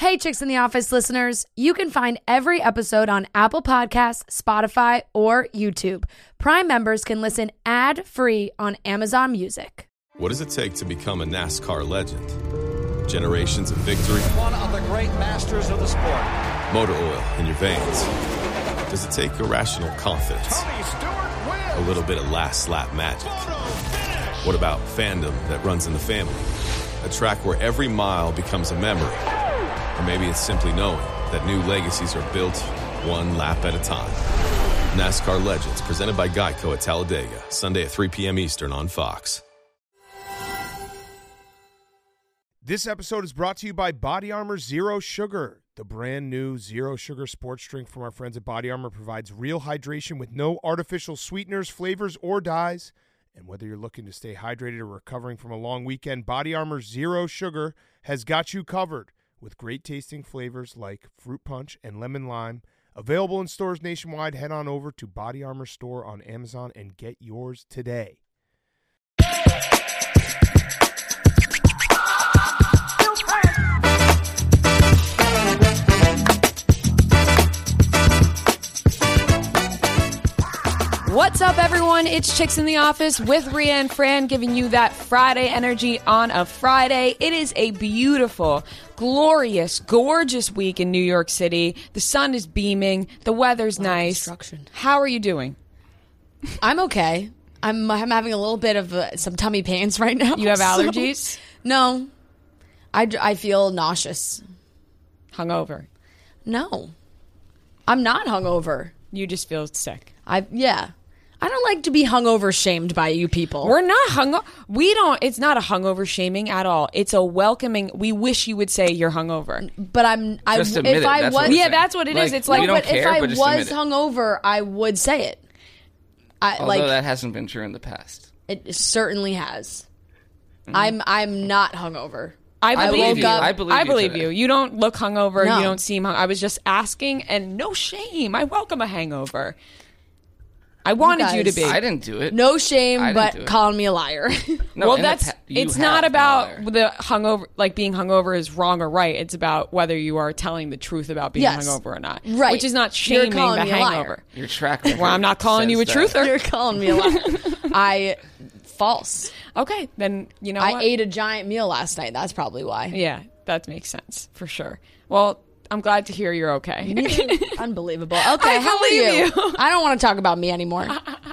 Hey, Chicks in the Office listeners, you can find every episode on Apple Podcasts, Spotify, or YouTube. Prime members can listen ad-free on Amazon Music. What does it take to become a NASCAR legend? Generations of victory? One of the great masters of the sport. Motor oil in your veins? Does it take irrational confidence? Tony Stewart wins. A little bit of last lap magic? What about fandom that runs in the family? A track where every mile becomes a memory? Or maybe it's simply knowing that new legacies are built one lap at a time. NASCAR Legends, presented by Geico at Talladega, Sunday at 3 p.m. Eastern on Fox. This episode is brought to you by Body Armor Zero Sugar. The brand new Zero Sugar sports drink from our friends at Body Armor provides real hydration with no artificial sweeteners, flavors, or dyes. And whether you're looking to stay hydrated or recovering from a long weekend, Body Armor Zero Sugar has got you covered with great tasting flavors like fruit punch and lemon lime. Available in stores nationwide. Head on over to Body Armor store on Amazon and get yours today. What's up, everyone? It's Chicks in the Office with Rhea and Fran, giving you that Friday energy on a Friday. It is a beautiful, glorious, gorgeous week in New York City. The sun is beaming. The weather's nice. How are you doing? I'm okay. I'm having a little bit of some tummy pains right now. You have allergies? No. I feel nauseous. Hungover? No. I'm not hungover. You just feel sick. Yeah. I don't like to be hungover shamed by you people. We're not hungover. It's not a hungover shaming at all. It's a welcoming. We wish you would say you're hungover. But Just admit it. That's what yeah, that's what it is. It's like, but care, if I but just was admit it. hungover, I would say it. Although that hasn't been true in the past. It certainly has. I'm not hungover. I believe you. I believe you. today. You don't look hungover. No. You don't seem I was just asking, and no shame. I welcome a hangover. I wanted you to be. I didn't do it. No shame, I didn't do but it. calling me a liar. No, Well, it's not about the the hungover, like being hungover is wrong or right. It's about whether you are telling the truth about being Yes. hungover or not. Right. Which is not You're shaming calling the me a liar. hangover. Your track record. Well, I'm not calling you a says that. truther. You're calling me a liar. False. Okay, then you know I what? ate a giant meal last night. That's probably why. Yeah, that makes sense for sure. Well, I'm glad to hear you're okay. Unbelievable. Okay, how are believe you? I don't want to talk about me anymore.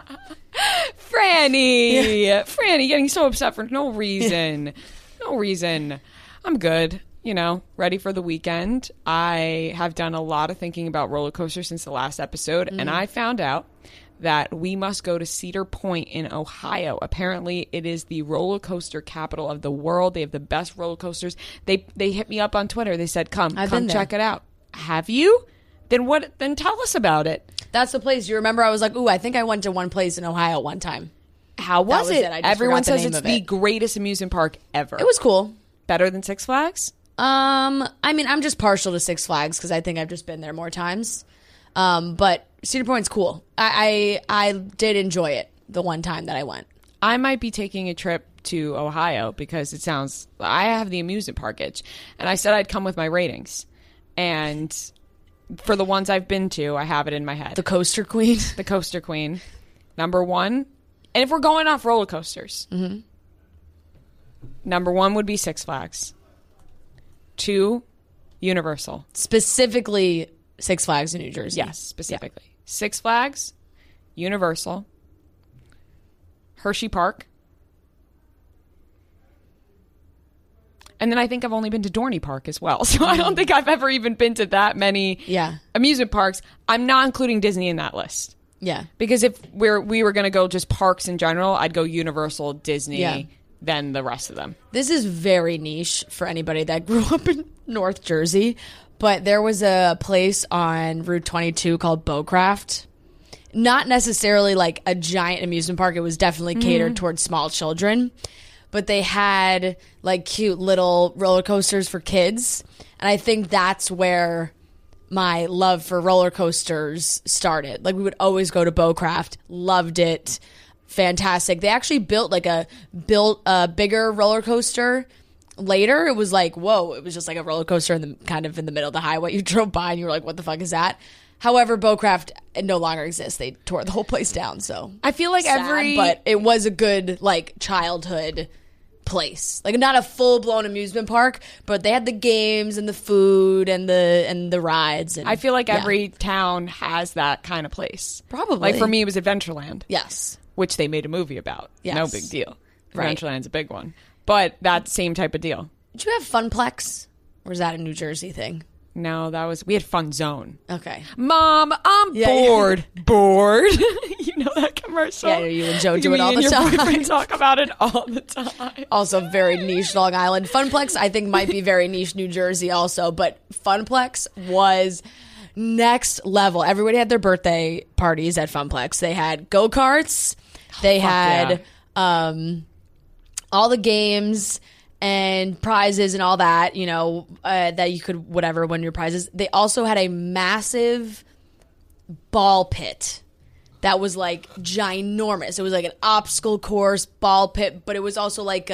Franny getting so upset for no reason. No reason. I'm good. Ready for the weekend. I have done a lot of thinking about roller coasters since the last episode, and I found out that we must go to Cedar Point in Ohio. Apparently, it is the roller coaster capital of the world. They have the best roller coasters. They hit me up on Twitter. They said, come been there. check it out. Have you? Then tell us about it. That's the place. You remember I was like, ooh, I think I went to one place in Ohio one time. How was it? I just Everyone forgot the says name it's of the it. greatest amusement park ever. It was cool. Better than Six Flags? I mean, I'm just partial to Six Flags because I think I've just been there more times. But Cedar Point's cool. I did enjoy it the one time that I went. I might be taking a trip to Ohio because I have the amusement park itch. And I said I'd come with my ratings. And for the ones I've been to, I have it in my head. The Coaster Queen. The Coaster Queen. Number one. And if we're going off roller coasters, number one would be Six Flags. 2, Universal. Specifically Six Flags in New Jersey. Yes, specifically. Yeah. Six Flags, Universal, Hershey Park. And then I think I've only been to Dorney Park as well. So I don't think I've ever even been to that many amusement parks. I'm not including Disney in that list. Yeah. Because if we were going to go just parks in general, I'd go Universal, Disney, then the rest of them. This is very niche for anybody that grew up in North Jersey. But there was a place on Route 22 called Beaucraft. Not necessarily like a giant amusement park. It was definitely catered towards small children. But they had like cute little roller coasters for kids. And I think that's where my love for roller coasters started. Like we would always go to Beaucraft. Loved it. Fantastic. They actually built a bigger roller coaster later, it was like, whoa, it was just like a roller coaster in the middle of the highway. You drove by and you were like, what the fuck is that? However, Beaucraft no longer exists. They tore the whole place down. So I feel like but it was a good like childhood place, like not a full-blown amusement park, but they had the games and the food and the rides, and I feel like every town has that kind of place. Probably. Like for me, it was Adventureland. Yes. Which they made a movie about. Yes. No big deal. Right. Adventureland's a big one, but that same type of deal. Did you have Funplex, or is that a New Jersey thing? No, we had Fun Zone. Okay. Mom, I'm bored. Bored. You know that commercial? Yeah, you and Joe do it all the your time. boyfriend talk about it all the time. Also very niche Long Island. Funplex, I think, might be very niche New Jersey also, but Funplex was next level. Everybody had their birthday parties at Funplex. They had go-karts. They had all the games and prizes and all that, you know, that you could whatever win your prizes. They also had a massive ball pit that was like ginormous. It was like an obstacle course ball pit, but it was also like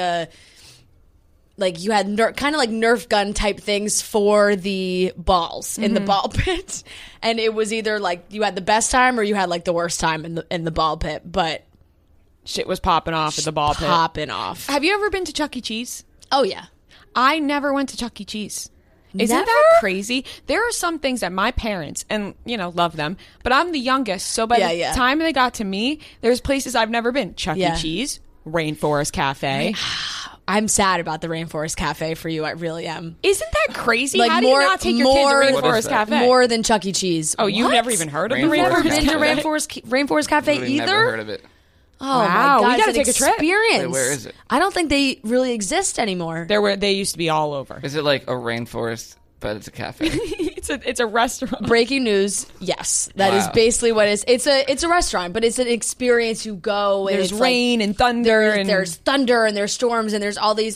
you had kind of like Nerf gun type things for the balls in the ball pit, and it was either like you had the best time or you had like the worst time in the ball pit. But shit was popping off at the ball pit. Popping off. Have you ever been to Chuck E. Cheese? Oh yeah. I never went to Chuck E. Cheese. Isn't Never? that crazy? There are some things that my parents, and, you know, love them, but I'm the youngest, so by the time they got to me, there's places I've never been. Chuck E. Cheese, Rainforest Cafe. I'm sad about the Rainforest Cafe for you. I really am. Isn't that crazy? Like How do you not take your kid to Rainforest Cafe? More than Chuck E. Cheese. Oh, you've never even heard of the Rainforest Rainforest Cafe? Rainforest Cafe Literally either? Never heard of it. Oh wow, my God, we gotta it's an take a trip. experience. Wait, where is it? I don't think they really exist anymore. They used to be all over. Is it like a rainforest, but it's a cafe? It's a restaurant. Breaking news, yes. That is basically what it is. It's a restaurant, but it's an experience. You go and There's it's rain and thunder. There's thunder and there's storms and there's all these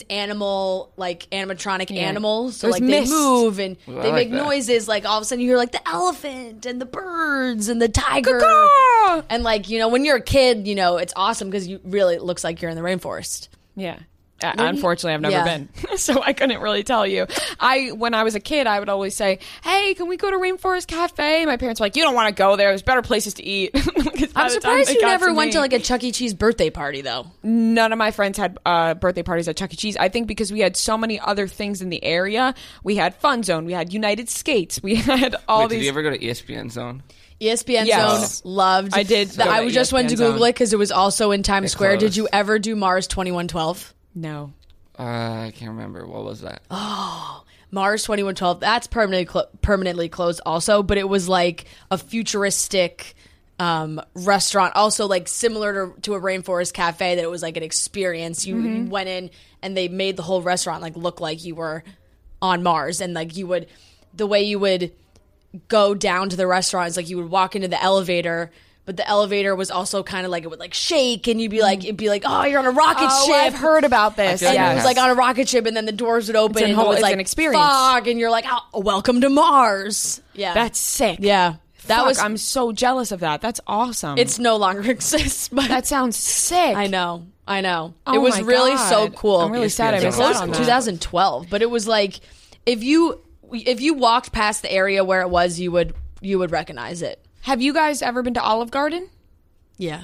animatronic animals. So There's like mist. they move and Ooh, I they like make that. noises. Like all of a sudden you hear like the elephant and the birds and the tiger. Caw-caw! And like, you know, when you're a kid, you know, it's awesome because you really, it looks like you're in the rainforest. Yeah. Unfortunately, I've never been, so I couldn't really tell you. When I was a kid, I would always say, "Hey, can we go to Rainforest Cafe?" My parents were like, "You don't want to go there. There's better places to eat." I'm surprised you never went to like a Chuck E. Cheese birthday party, though. None of my friends had birthday parties at Chuck E. Cheese. I think because we had so many other things in the area. We had Fun Zone. We had United Skates. We had all these. Did you ever go to ESPN Zone? ESPN Yes. Zone, loved. I did. I just went to ESPN Zone. Google it because it was also in Times Square. closed. Did you ever do Mars 2112? No. I can't remember. What was that? Mars 2112. That's permanently closed also, but it was like a futuristic restaurant, also like similar to a Rainforest Cafe. That it was like an experience. You went in and they made the whole restaurant like look like you were on Mars, and like the way you would go down to the restaurant is like you would walk into the elevator. But the elevator was also kind of like, it would like shake and it'd be like, oh, you're on a rocket ship. I've heard about this. I feel like And it it was has- like on a rocket ship, and then the doors would open, and it was it's like an experience. fog, and you're like, oh, welcome to Mars. Yeah, That's sick. yeah. That Fuck, was. I'm so jealous of that. That's awesome. It's no longer exists, but that sounds sick. I know. Oh it was my really God. so cool. I'm really sad I It missed closed out on in that. 2012, but it was like if you walked past the area where it was, you would recognize it. Have you guys ever been to Olive Garden? Yeah,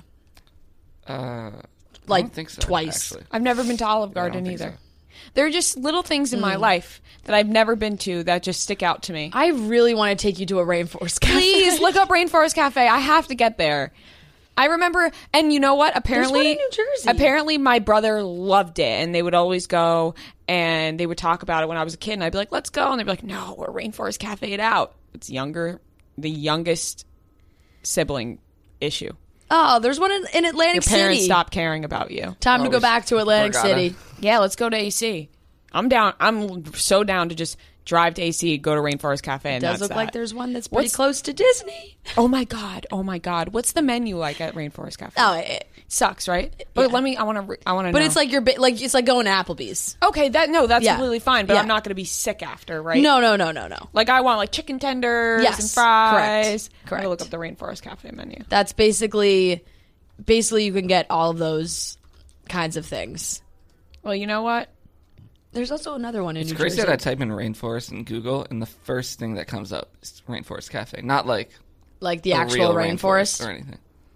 I like don't think so, twice. actually. I've never been to Olive Garden think either. so. There are just little things in my life that I've never been to that just stick out to me. I really want to take you to a Rainforest Cafe. Please look up Rainforest Cafe. I have to get there. I remember, and you know what? Apparently, one in New Jersey. Apparently, my brother loved it, and they would always go and they would talk about it when I was a kid. And I'd be like, "Let's go," and they'd be like, "No, we're Rainforest Cafe it out." It's the youngest sibling issue. Oh, there's one in Atlantic Your parents City. stop caring about you. Time to go we back to Atlantic forgot City. it. Yeah, let's go to AC. I'm down. I'm so down to just drive to AC, go to Rainforest Cafe, and Does that's look like that. there's one that's pretty What's- close to Disney. Oh my god! Oh my god! What's the menu like at Rainforest Cafe? Oh, it, Sucks, right? But Yeah. I want to know. but it's like it's like going to Applebee's. okay, that's Yeah. completely fine. But Yeah. I'm not going to be sick after, right? No. Like I want like chicken tenders Yes, and fries. correct. I'm gonna look up the Rainforest Cafe menu. That's basically you can get all of those kinds of things. Well, you know what? There's also another one in It's New crazy Jersey. that I type in rainforest in Google, and the first thing that comes up is Rainforest Cafe. Not like Like the a actual real rainforest. or anything.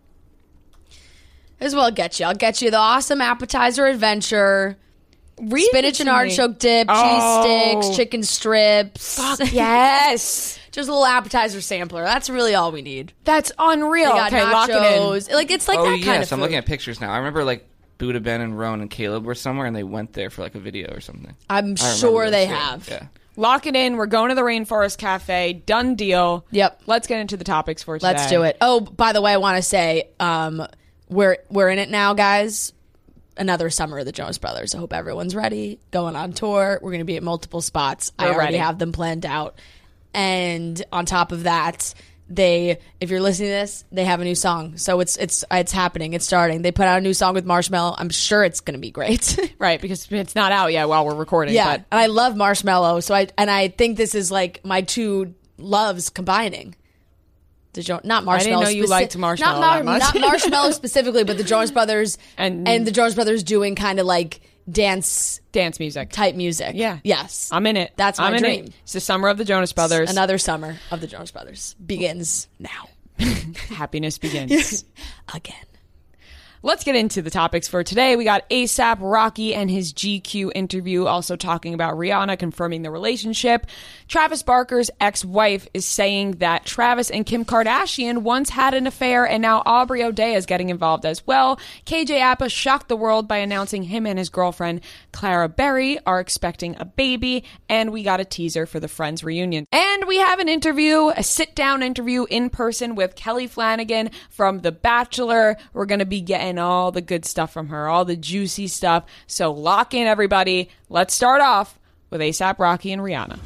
As well, I'll get you the awesome appetizer adventure, Read spinach it and to me. artichoke dip, cheese Oh. sticks, chicken strips. Fuck yes. Just a little appetizer sampler. That's really all we need. That's unreal. They got Okay, lock it in. nachos. Like it's like Oh that yes, kind of I'm food. looking at pictures now. I remember like Buddha Ben and Roan and Caleb were somewhere, and they went there for like a video or something. I'm I remember sure this, they yeah, have. Yeah. Lock it in. We're going to the Rainforest Cafe. Done deal. Yep. Let's get into the topics for today. Let's do it. Oh, by the way, I want to say we're in it now, guys. Another summer of the Jonas Brothers. I hope everyone's ready. Going on tour. We're going to be at multiple spots. I We're already ready. have them planned out. And on top of that, if you're listening to this, they have a new song. So it's happening. It's starting. They put out a new song with Marshmello. I'm sure it's going to be great. Right, because it's not out yet while we're recording. Yeah, But and I love Marshmello. So I think this is like my two loves combining. Not Marshmello. I didn't know you liked Marshmello that much. Not Marshmello specifically, but the Jonas Brothers And- and the Jonas Brothers doing kind of like dance dance music. type music. Yeah. Yes. I'm in it. That's my I'm in dream. It. It's the summer of the Jonas Brothers. Another summer of the Jonas Brothers begins now. Happiness begins. Again. Let's get into the topics for today. We got ASAP Rocky and his GQ interview, also talking about Rihanna confirming the relationship. Travis Barker's ex-wife is saying that Travis and Kim Kardashian once had an affair, and now Aubrey O'Day is getting involved as well. KJ Apa shocked the world by announcing him and his girlfriend Clara Berry are expecting a baby, and we got a teaser for the Friends reunion. And we have an interview, a sit-down interview in person with Kelly Flanagan from The Bachelor. We're going to be getting all the good stuff from her, all the juicy stuff. So lock in, everybody. Let's start off with ASAP Rocky and Rihanna.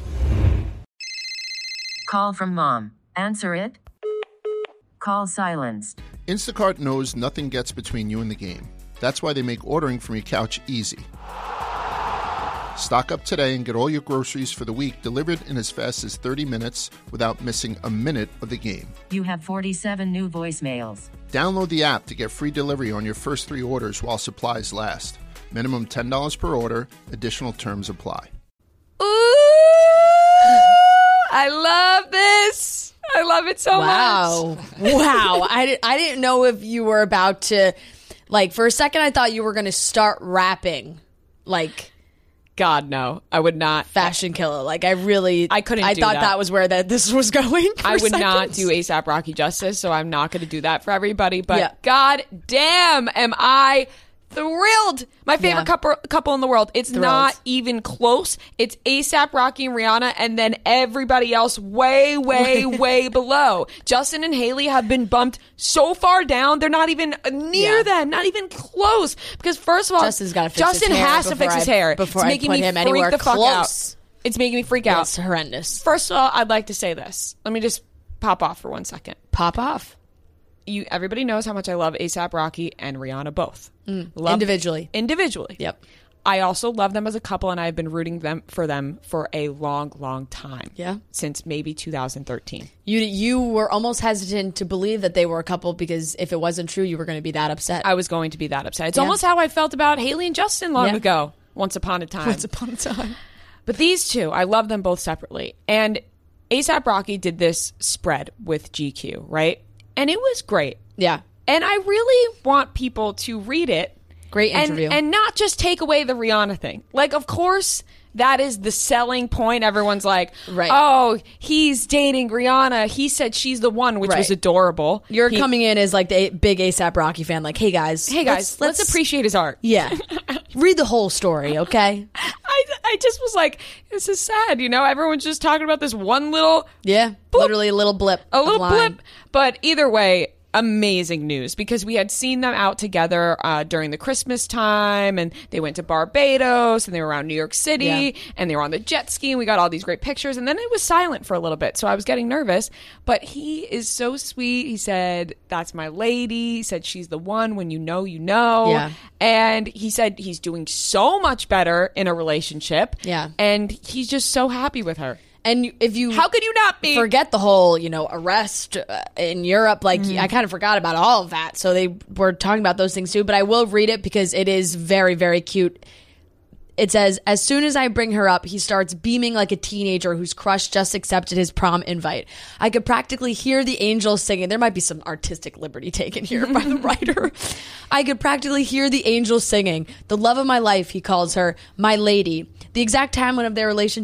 Call from mom. Answer it. Call silenced. Instacart knows nothing gets between you and the game. That's why they make ordering from your couch easy. Stock up today and get all your groceries for the week delivered in as fast as 30 minutes without missing a minute of the game. You have 47 new voicemails. Download the app to get free delivery on your first 3 orders while supplies last. Minimum $10 per order. Additional terms apply. Ooh! I love this. I love it so much. Wow. I didn't know if you were about to, like, for a second I thought you were going to start rapping, like, God, no. I would not. Fashion Killer. Like, I couldn't I do thought that. that was where this was going. I would not seconds. do ASAP Rocky justice, so I'm not going to do that for everybody. But Yeah. God damn, am I thrilled. My favorite Yeah. couple in the world. It's Thrilled. not even close. It's ASAP Rocky and Rihanna, and then everybody else way, way, way below. Justin and Haley have been bumped so far down. They're not even near Yeah. them, not even close. Because first of all, Justin's gotta fix Justin his hair has to fix before his I- hair. before it's I making put me him freak anywhere the fuck close. out. It's making me freak out. It's horrendous. First of all, I'd like to say this. Let me just pop off for 1 second. Pop off. Everybody knows how much I love ASAP Rocky and Rihanna both. Love Individually. Individually. Yep. I also love them as a couple, and I've been rooting for them for a long, long time. Yeah. Since maybe 2013. You were almost hesitant to believe that they were a couple because if it wasn't true, you were going to be that upset. I was going to be that upset. It's Yeah. almost how I felt about Haley and Justin long Yeah. ago. Once upon a time. Once upon a time. But these two, I love them both separately. And ASAP Rocky did this spread with GQ, right? And it was great. Yeah. And I really want people to read it. Great interview. And not just take away the Rihanna thing. Like, of course, that is the selling point. Everyone's like, Right. oh, he's dating Rihanna. He said she's the one, which Right. was adorable. You're coming in as like the big ASAP Rocky fan, like, hey guys, let's appreciate his art. Yeah. Read the whole story, okay? I just was like, this is sad, you know? Everyone's just talking about this one little Yeah. Literally a little blip. a little of line. blip. But either way, amazing news, because we had seen them out together during the Christmas time, and they went to Barbados, and they were around New York City, Yeah. and they were on the jet ski, and we got all these great pictures, and then it was silent for a little bit, so I was getting nervous. But he is so sweet. He said, that's my lady. He said, she's the one. When you know, you know. Yeah. And he said he's doing so much better in a relationship. Yeah. And he's just so happy with her. And if you How could you not be? forget the whole, arrest in Europe, like I kind of forgot about all of that. So they were talking about those things too, but I will read it because it is very, very cute. it says, as soon as I bring her up, he starts beaming like a teenager whose crush just accepted his prom invite. I could practically hear the angels singing. There might be some artistic liberty taken here by the writer. I could practically hear the angels singing. The love of my life, he calls her, my lady. The exact timeline of their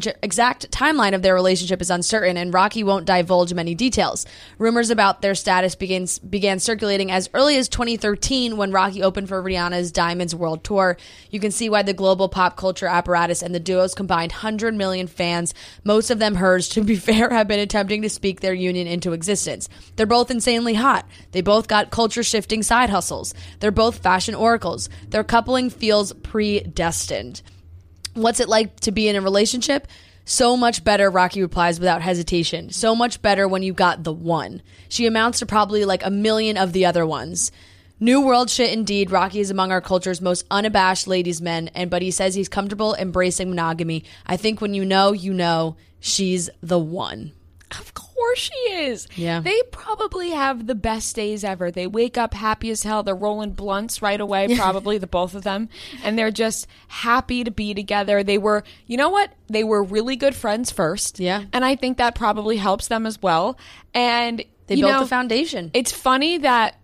relationship is uncertain, and Rocky won't divulge many details. Rumors about their status began circulating as early as 2013 when Rocky opened for Rihanna's Diamonds World Tour. You can see why the global pop culture apparatus and the duo's combined 100 million fans, most of them hers, to be fair, have been attempting to speak their union into existence. They're both insanely hot. They both got culture-shifting side hustles. They're both fashion oracles. Their coupling feels predestined. What's it like to be in a relationship? So much better, Rocky replies without hesitation. So much better when you got the one. She amounts to probably like a million of the other ones. New world shit indeed. Rocky is among our culture's most unabashed ladies' men, but he says he's comfortable embracing monogamy. I think when you know, she's the one. Of course she is. Yeah. They probably have the best days ever. They wake up happy as hell. They're rolling blunts right away, probably, the both of them. And they're just happy to be together. They were, you know what? They were really good friends first. Yeah. And I think that probably helps them as well. And they built the foundation. It's funny that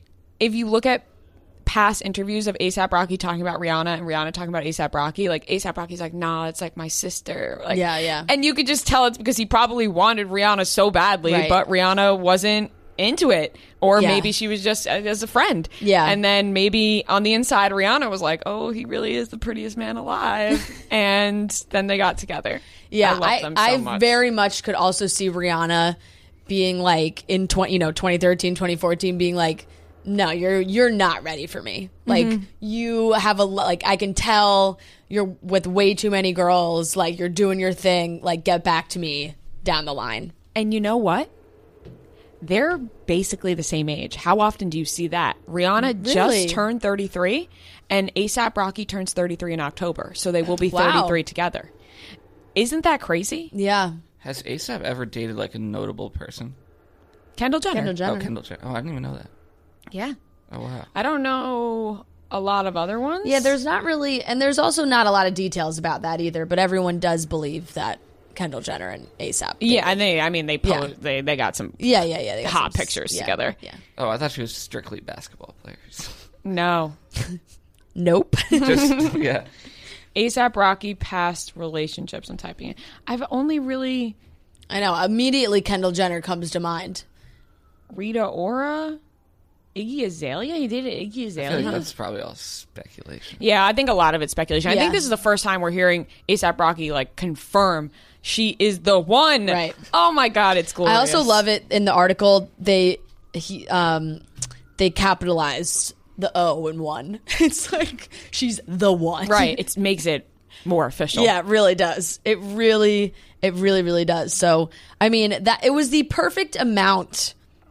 if you look at past interviews of A$AP Rocky talking about Rihanna and Rihanna talking about A$AP Rocky, like A$AP Rocky's like, nah, it's like my sister. Like, yeah. And you could just tell it's because he probably wanted Rihanna so badly, right. but Rihanna wasn't into it. Or maybe she was just as a friend. Yeah. And then maybe on the inside, Rihanna was like, oh, he really is the prettiest man alive. And then they got together. Yeah, I love them so much. Very much could also see Rihanna being like in 2013, 2014, being like, no, you're not ready for me. Like, you have I can tell you're with way too many girls. Like, you're doing your thing. Like, get back to me down the line. And you know what? They're basically the same age. How often do you see that? Rihanna just turned 33, and A$AP Rocky turns 33 in October. So they will be 33 together. Isn't that crazy? Yeah. Has A$AP ever dated like a notable person? Kendall Jenner. Oh, Kendall Jenner. Oh, I didn't even know that. Yeah. Oh, wow. I don't know a lot of other ones. Yeah, there's not really, and there's also not a lot of details about that either, but everyone does believe that Kendall Jenner and A$AP. Yeah, and they got some they got hot pictures together. Yeah. Oh, I thought she was strictly basketball players. No. Nope. Just, yeah. A$AP Rocky past relationships, I'm typing it. I've only really... I know, immediately Kendall Jenner comes to mind. Rita Ora? Iggy Azalea? He dated Iggy Azalea? I feel like that's probably all speculation. Yeah, I think a lot of it's speculation. I think this is the first time we're hearing A$AP Rocky like confirm she is the one. Right. Oh my God, it's glorious. I also love it in the article. They capitalized the O in one. It's like she's the one. Right. It makes it more official. Yeah, it really does. It really does. So, I mean, that it was the perfect amount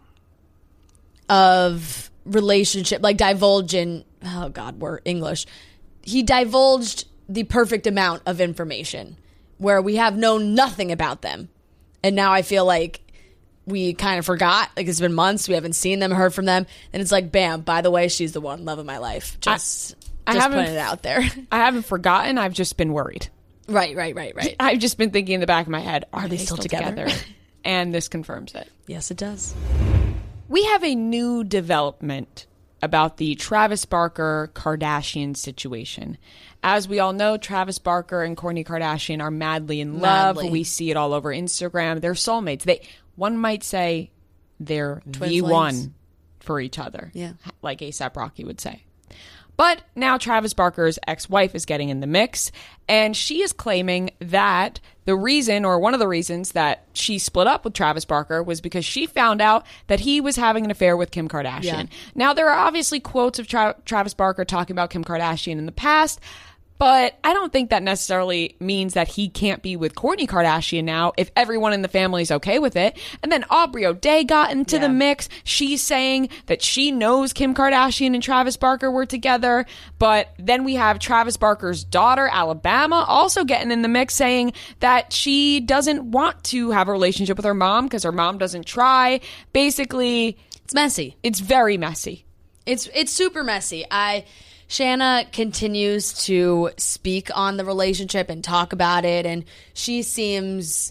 of relationship, like divulging. Oh God, we're English. He divulged the perfect amount of information where we have known nothing about them, and now I feel like we kind of forgot. Like, it's been months, we haven't seen them, heard from them, and it's like, bam! By the way, she's the one, love of my life. Just putting it out there. I haven't forgotten. I've just been worried. Right. I've just been thinking in the back of my head, are they still together? And this confirms it. Yes, it does. We have a new development about the Travis Barker Kardashian situation. As we all know, Travis Barker and Kourtney Kardashian are madly in love. We see it all over Instagram. They're soulmates. One might say they're Twin the flames. one for each other. Yeah. Like A$AP Rocky would say. But now Travis Barker's ex-wife is getting in the mix, and she is claiming that the reason, or one of the reasons, that she split up with Travis Barker was because she found out that he was having an affair with Kim Kardashian. Yeah. Now, there are obviously quotes of Travis Barker talking about Kim Kardashian in the past, but I don't think that necessarily means that he can't be with Kourtney Kardashian now if everyone in the family is okay with it. And then Aubrey O'Day got into the mix. She's saying that she knows Kim Kardashian and Travis Barker were together. But then we have Travis Barker's daughter, Alabama, also getting in the mix, saying that she doesn't want to have a relationship with her mom because her mom doesn't try. Basically, It's messy. it's very messy. It's super messy. Shanna continues to speak on the relationship and talk about it, and she seems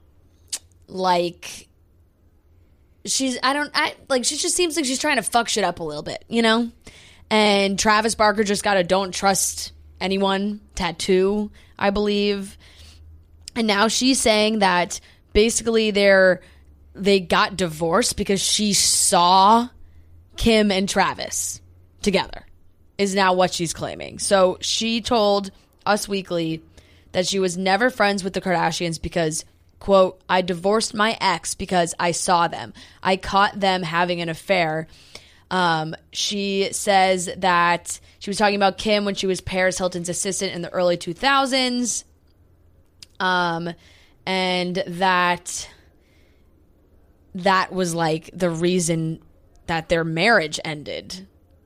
like she just seems like she's trying to fuck shit up a little bit, you know? And Travis Barker just got a don't trust anyone tattoo, I believe. And now she's saying that basically they got divorced because she saw Kim and Travis together, is now what she's claiming. So she told Us Weekly that she was never friends with the Kardashians because, quote, I divorced my ex because I saw them. I caught them having an affair. She says that she was talking about Kim when she was Paris Hilton's assistant in the early 2000s. And that was like the reason that their marriage ended.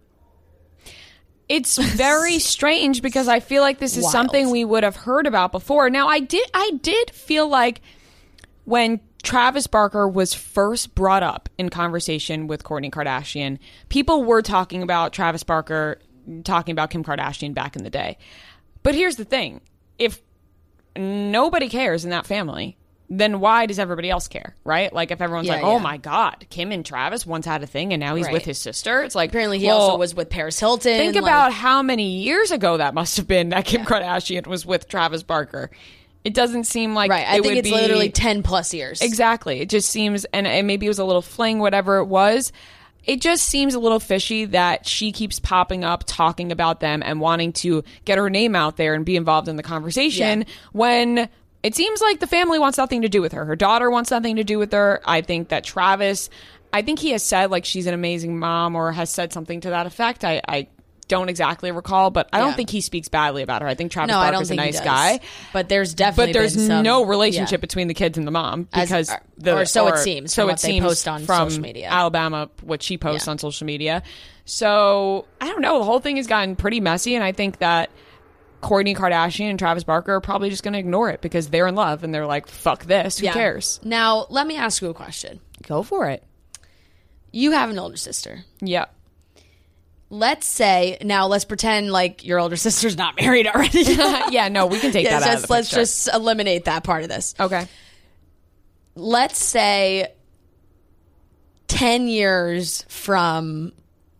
It's very strange because I feel like this is something we would have heard about before. Now, I did feel like when Travis Barker was first brought up in conversation with Kourtney Kardashian, people were talking about Travis Barker talking about Kim Kardashian back in the day. But here's the thing. If nobody cares in that family, then why does everybody else care, right? Like if everyone's oh my God, Kim and Travis once had a thing and now he's with his sister. It's like, apparently he also was with Paris Hilton. Think about how many years ago that must have been that Kim Kardashian was with Travis Barker. It doesn't seem like I think it's literally 10 plus years. Exactly. It just seems, and maybe it was a little fling, whatever it was. It just seems a little fishy that she keeps popping up, talking about them and wanting to get her name out there and be involved in the conversation when it seems like the family wants nothing to do with her. Her daughter wants nothing to do with her. I think that Travis, I think he has said like she's an amazing mom or has said something to that effect. I don't exactly recall, but I don't think he speaks badly about her. I think Travis Barker's a nice guy. But there's definitely no relationship between the kids and the mom because it seems from what they post on social media. Alabama, what she posts on social media. So I don't know. The whole thing has gotten pretty messy, and I think that Kourtney Kardashian and Travis Barker are probably just going to ignore it because they're in love and they're like, fuck this. Who cares? Now, let me ask you a question. Go for it. You have an older sister. Yeah. Let's pretend like your older sister's not married already. Yeah, no, we can take that out of the picture. Let's just eliminate that part of this. Okay. Let's say 10 years from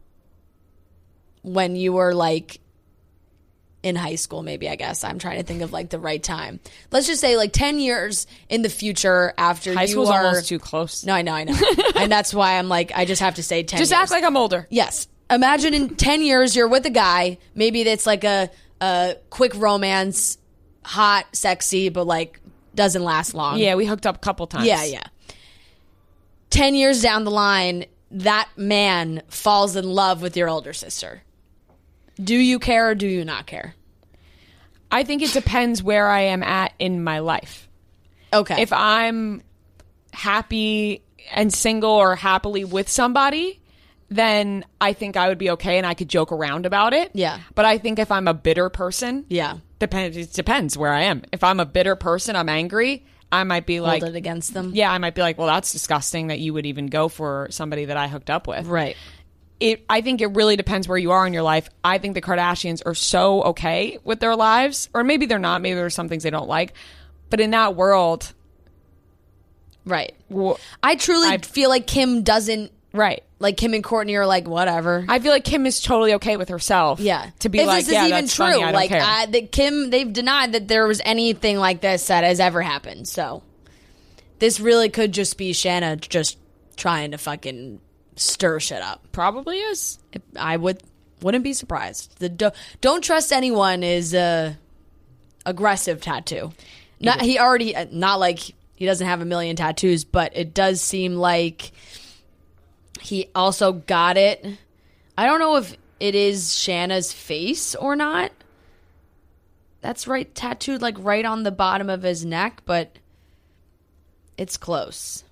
when you were like in high school, maybe, I guess. I'm trying to think of like the right time. Let's just say like 10 years in the future after high school's almost too close. No, I know. And that's why I'm like, I just have to say 10 years. Just act like I'm older. Yes. Imagine in 10 years you're with a guy. Maybe that's like a quick romance, hot, sexy, but like doesn't last long. Yeah, we hooked up a couple times. Yeah. 10 years down the line, that man falls in love with your older sister. Do you care or do you not care? I think it depends where I am at in my life. Okay. If I'm happy and single or happily with somebody, then I think I would be okay and I could joke around about it. Yeah. But I think if I'm a bitter person, it depends where I am. If I'm a bitter person, I'm angry, I might be like... Hold it against them? Yeah, I might be like, well, that's disgusting that you would even go for somebody that I hooked up with. Right. I think it really depends where you are in your life. I think the Kardashians are so okay with their lives, or maybe they're not. Maybe there's some things they don't like. But in that world... Right. I truly feel like Kim doesn't... Right. Like Kim and Kourtney are like, whatever. I feel like Kim is totally okay with herself. Yeah. To be like, yeah, that's funny, I don't care. Like, Kim, they've denied that there was anything like this that has ever happened. So this really could just be Shanna just trying to fucking stir shit up. Probably is. I wouldn't be surprised. The don't trust anyone is a aggressive tattoo. Not like he doesn't have a million tattoos, but it does seem like he also got it. I don't know if it is Shanna's face or not. That's right, tattooed like right on the bottom of his neck, but it's close.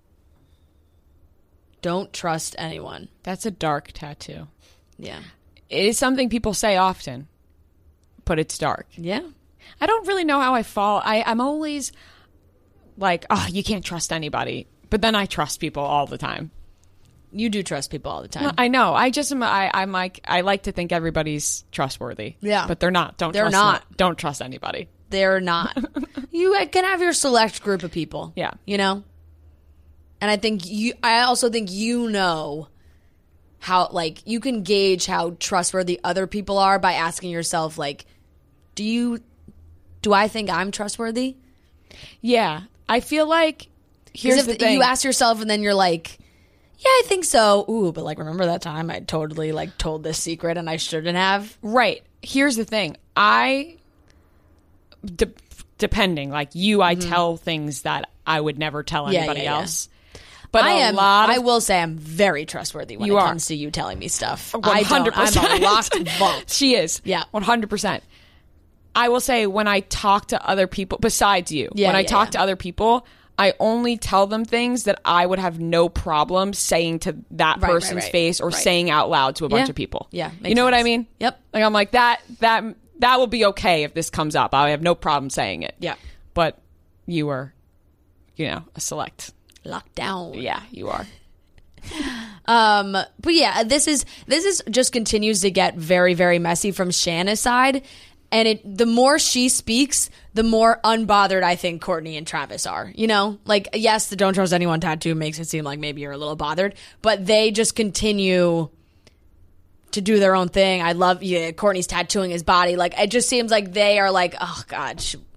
Don't trust anyone. That's a dark tattoo. Yeah. It is something people say often, but it's dark. Yeah. I don't really know how I fall. I'm always like, oh, you can't trust anybody. But then I trust people all the time. You do trust people all the time. I know. I just am. I'm like, I like to think everybody's trustworthy. Yeah. But they're not. They're not. Don't trust anybody. They're not. You can have your select group of people. Yeah. You know? And I also think you know how, like, you can gauge how trustworthy other people are by asking yourself, like, do I think I'm trustworthy? Yeah. I feel like, here's the thing. You ask yourself and then you're like, yeah, I think so. Ooh, but like, remember that time I totally like told this secret and I shouldn't have? Right. Here's the thing. Depending, like you, I tell things that I would never tell anybody else. But I will say I'm very trustworthy when it comes to you telling me stuff. 100%. I'm a locked vault. She is. Yeah. 100%. I will say when I talk to other people, besides you, when I talk to other people, I only tell them things that I would have no problem saying to that person's face or saying out loud to a bunch of people. Yeah. You know what I mean? Yep. Like I'm like, that will be okay if this comes up. I have no problem saying it. Yeah. But you are, a select. Locked down. Yeah, you are. But yeah, this is just continues to get very, very messy from Shanna's side. And the more she speaks, the more unbothered I think Courtney and Travis are. You know? Like, yes, the Don't Trust Anyone tattoo makes it seem like maybe you're a little bothered. But they just continue to do their own thing. I love Courtney's tattooing his body. Like, it just seems like they are like, oh, God,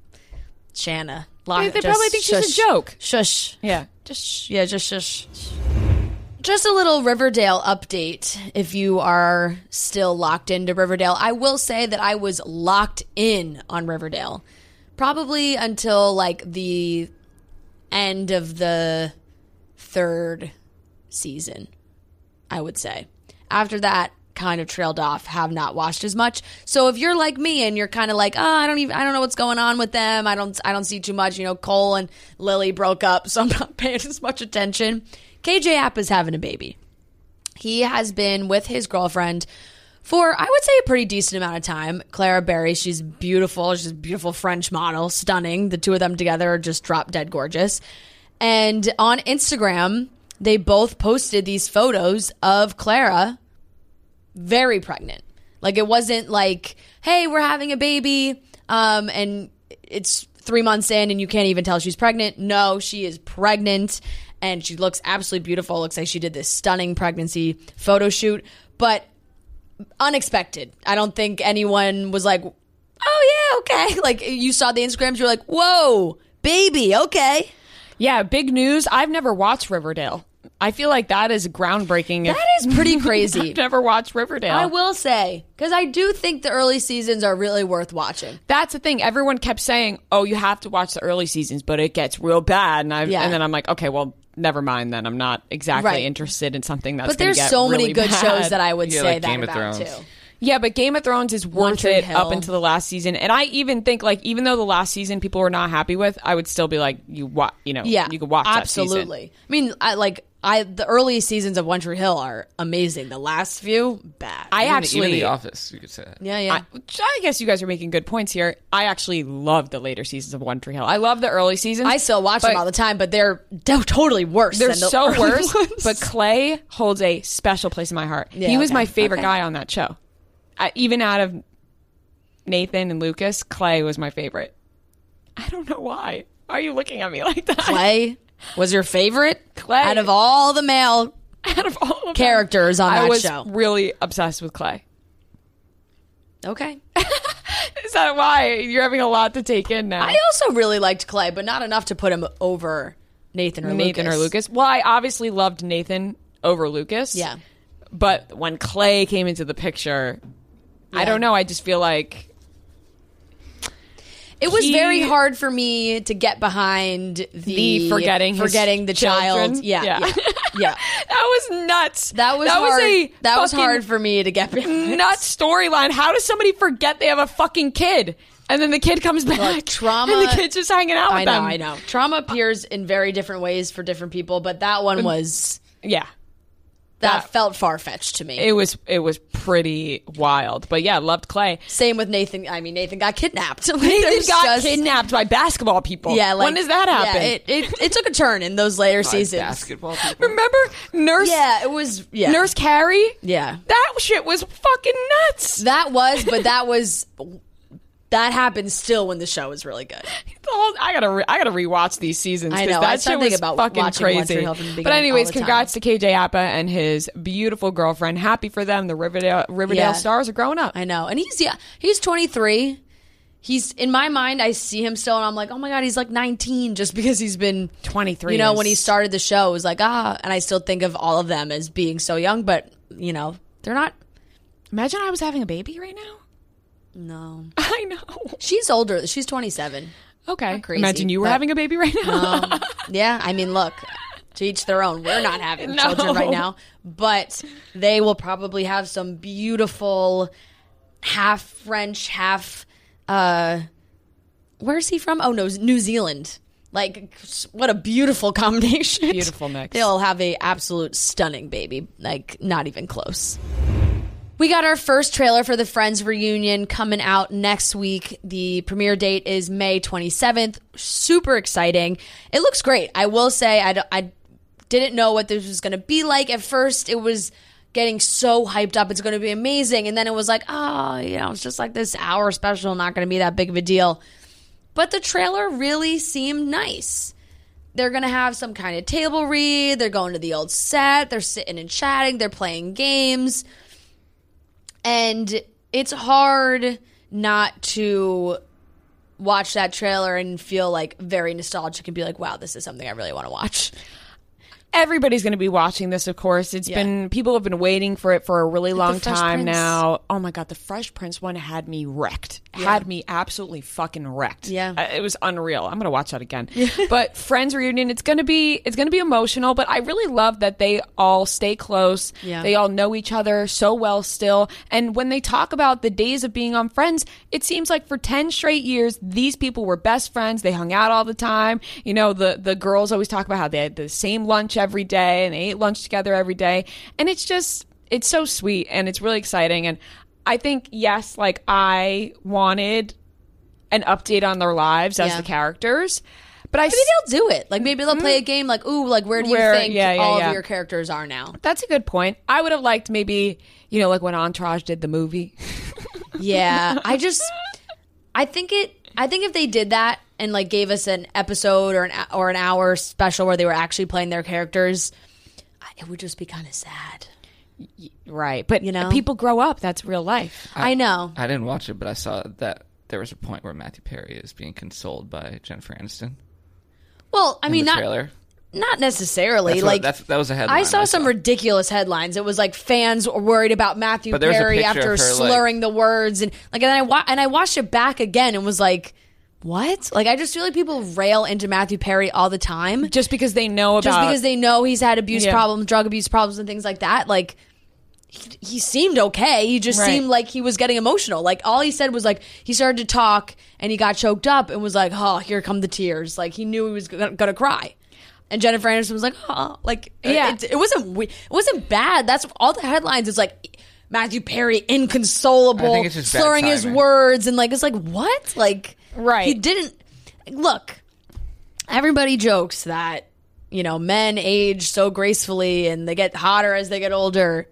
Shanna. They probably think she's a joke. Shush. Yeah. Just shush. Just a little Riverdale update if you are still locked into Riverdale. I will say that I was locked in on Riverdale probably until like the end of the 3rd season, I would say. After that, kind of trailed off, have not watched as much. So if you're like me and you're kind of like, oh, I don't know what's going on with them. I don't see too much. Cole and Lily broke up, so I'm not paying as much attention. KJ App is having a baby. He has been with his girlfriend for, I would say, a pretty decent amount of time. Clara Berry, she's beautiful. She's a beautiful French model, stunning. The two of them together are just drop dead gorgeous. And on Instagram, they both posted these photos of Clara very pregnant. Like, it wasn't like, hey, we're having a baby, and it's 3 months in and you can't even tell she's pregnant. No, she is pregnant and she looks absolutely beautiful. Looks like she did this stunning pregnancy photo shoot, but unexpected. I don't think anyone was like, oh yeah, okay. Like, you saw the Instagrams, you're like, whoa, baby, okay. Yeah, big news. I've never watched Riverdale. I feel like that is groundbreaking. That is pretty crazy. I've never watched Riverdale. I will say, because I do think the early seasons are really worth watching. That's the thing. Everyone kept saying, oh, you have to watch the early seasons, but it gets real bad. And then I'm like, okay, well, never mind then. I'm not exactly interested in something that's going to get really bad. But there's so many good shows that I would say like that Game about, of Thrones. too. Yeah, but Game of Thrones is worth it up until the last season. And I even think, like, even though the last season people were not happy with, I would still be like, you could watch that season. Absolutely. I mean, the early seasons of One Tree Hill are amazing. The last few, bad. Even The Office, you could say that. Yeah. I guess you guys are making good points here. I actually love the later seasons of One Tree Hill. I love the early seasons. I still watch them all the time, but they're totally worse. They're than the so early worse. ones. But Clay holds a special place in my heart. Yeah, he was my favorite guy on that show. Even out of Nathan and Lucas, Clay was my favorite. I don't know why. Why are you looking at me like that? Clay was your favorite? Clay. Out of all the male characters on that show. I was really obsessed with Clay. Okay. Is that why? You're having a lot to take in now. I also really liked Clay, but not enough to put him over Nathan or Lucas. Well, I obviously loved Nathan over Lucas. Yeah. But when Clay came into the picture, I don't know. I just feel like it was very hard for me to get behind the forgetting the child. Yeah. That was nuts. That was hard. That was hard for me to get behind. Nuts storyline. How does somebody forget they have a fucking kid? And then the kid comes back. Like, trauma. And the kid's just hanging out with them. I know. Trauma appears in very different ways for different people, but that one was... Yeah. That felt far-fetched to me. It was pretty wild. But yeah, loved Clay. Same with Nathan. I mean, Nathan got kidnapped. Nathan got kidnapped by basketball people. Yeah, when does that happen? Yeah, it took a turn in those later seasons. Basketball people. Remember Nurse? Yeah, it was. Yeah. Nurse Carrie. Yeah, that shit was fucking nuts. That happened still when the show was really good. I gotta rewatch these seasons. I know. That shit was about fucking crazy. But anyways, congrats to KJ Apa and his beautiful girlfriend. Happy for them. The Riverdale stars are growing up. I know, and he's 23. He's in my mind. I see him still, and I'm like, oh my god, he's like 19, just because he's been 23. You know, when he started the show, it was like and I still think of all of them as being so young, but you know, they're not. Imagine I was having a baby right now. No. I know. She's older. She's 27. Okay. Crazy, imagine you were having a baby right now. Yeah. I mean, look, to each their own. We're not having children right now, but they will probably have some beautiful half French, half, where's he from? Oh, no, New Zealand. Like, what a beautiful combination. Beautiful mix. They'll have a absolute stunning baby. Like, not even close. We got our first trailer for the Friends reunion coming out next week. The premiere date is May 27th. Super exciting. It looks great. I will say I didn't know what this was going to be like. At first, it was getting so hyped up. It's going to be amazing. And then it was like, it's just like this hour special, not going to be that big of a deal. But the trailer really seemed nice. They're going to have some kind of table read. They're going to the old set. They're sitting and chatting. They're playing games. And it's hard not to watch that trailer and feel like very nostalgic and be like, wow, this is something I really want to watch. Everybody's going to be watching this, of course. People have been waiting for it for a really long time now. Oh my God, the Fresh Prince one had me wrecked. Yeah. Had me absolutely fucking wrecked. Yeah. It was unreal. I'm going to watch that again. But Friends reunion, it's going to be emotional, but I really love that they all stay close. Yeah. They all know each other so well still. And when they talk about the days of being on Friends, it seems like for 10 straight years, these people were best friends. They hung out all the time. You know, the girls always talk about how they had the same lunch every day and they ate lunch together every day. And it's so sweet and it's really exciting. And I think, yes, like I wanted an update on their lives as the characters, but maybe they'll do it. Like maybe they'll play a game like, ooh, like where do you think all of your characters are now? That's a good point. I would have liked maybe, like when Entourage did the movie. Yeah. I think if they did that and like gave us an episode or an hour special where they were actually playing their characters, it would just be kind of sad. Right. But people grow up. That's real life. I know. I didn't watch it, but I saw that there was a point where Matthew Perry is being consoled by Jennifer Aniston. Well, I mean, not necessarily. That was a headline. I saw some ridiculous headlines. It was like fans were worried about Matthew Perry after slurring the words, and I watched it back again and was like, what? Like, I just feel like people rail into Matthew Perry all the time just because they know he's had abuse problems, drug abuse problems, and things like that. Like, he seemed okay. He just seemed like he was getting emotional. Like, all he said was like he started to talk and he got choked up and was like, oh, here come the tears. Like, he knew he was gonna cry. And Jennifer Aniston was like, oh, like, it wasn't bad. That's all the headlines is like Matthew Perry inconsolable, slurring his words, and like it's like what? Like, he didn't look. Everybody jokes that men age so gracefully and they get hotter as they get older.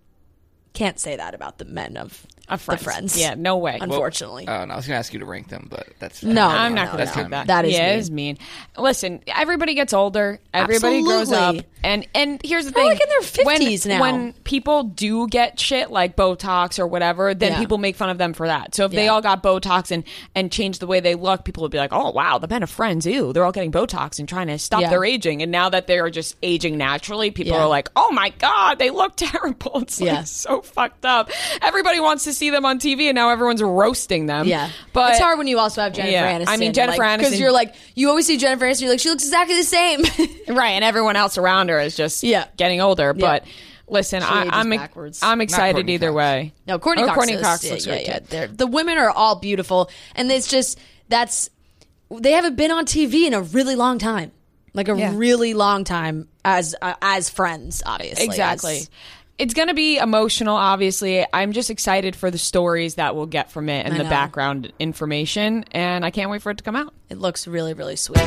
Can't say that about the men of Friends. Yeah, no way. I Unfortunately. was going to ask you to rank them, but that's I'm not going to do that. That is mean. It is mean. Listen, everybody gets older. Everybody grows up. And here's the thing. They're like in their 50s now. When people do get shit like Botox or whatever, then people make fun of them for that. So if they all got Botox and changed the way they look, people would be like, oh, wow, the men of Friends, ew, they're all getting Botox and trying to stop their aging. And now that they're just aging naturally, people are like, oh my God, they look terrible. It's like so fucked up. Everybody wants to see them on TV and now everyone's roasting them. Yeah. But it's hard when you also have Jennifer Aniston. I mean, Jennifer Aniston. Because you're like, you always see Jennifer Aniston, you're like, she looks exactly the same. Right. And everyone else around her is just getting older. But listen, I'm excited either way. No, Courtney Cox looks great. Yeah. The women are all beautiful. And it's just, they haven't been on TV in a really long time. Like a really long time as friends, obviously. Exactly. It's going to be emotional, obviously. I'm just excited for the stories that we'll get from it and the background information, and I can't wait for it to come out. It looks really, really sweet.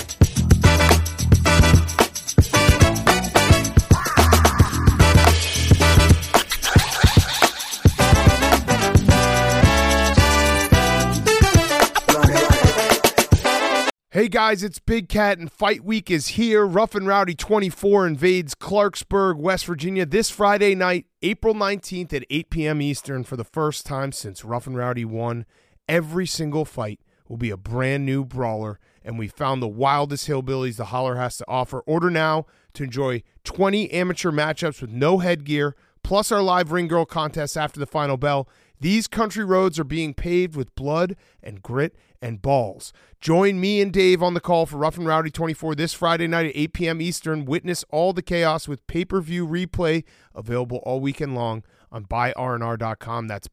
Hey guys, it's Big Cat and Fight Week is here. Rough and Rowdy 24 invades Clarksburg, West Virginia this Friday night, April 19th at 8 p.m. Eastern. For the first time since Rough and Rowdy won, every single fight will be a brand new brawler, and we found the wildest hillbillies the Holler has to offer. Order now to enjoy 20 amateur matchups with no headgear, plus our live ring girl contest after the final bell. These country roads are being paved with blood and grit and balls. Join me and Dave on the call for Rough and Rowdy 24 this Friday night at 8 p.m. Eastern. Witness all the chaos with pay-per-view replay available all weekend long on buyrnr.com. That's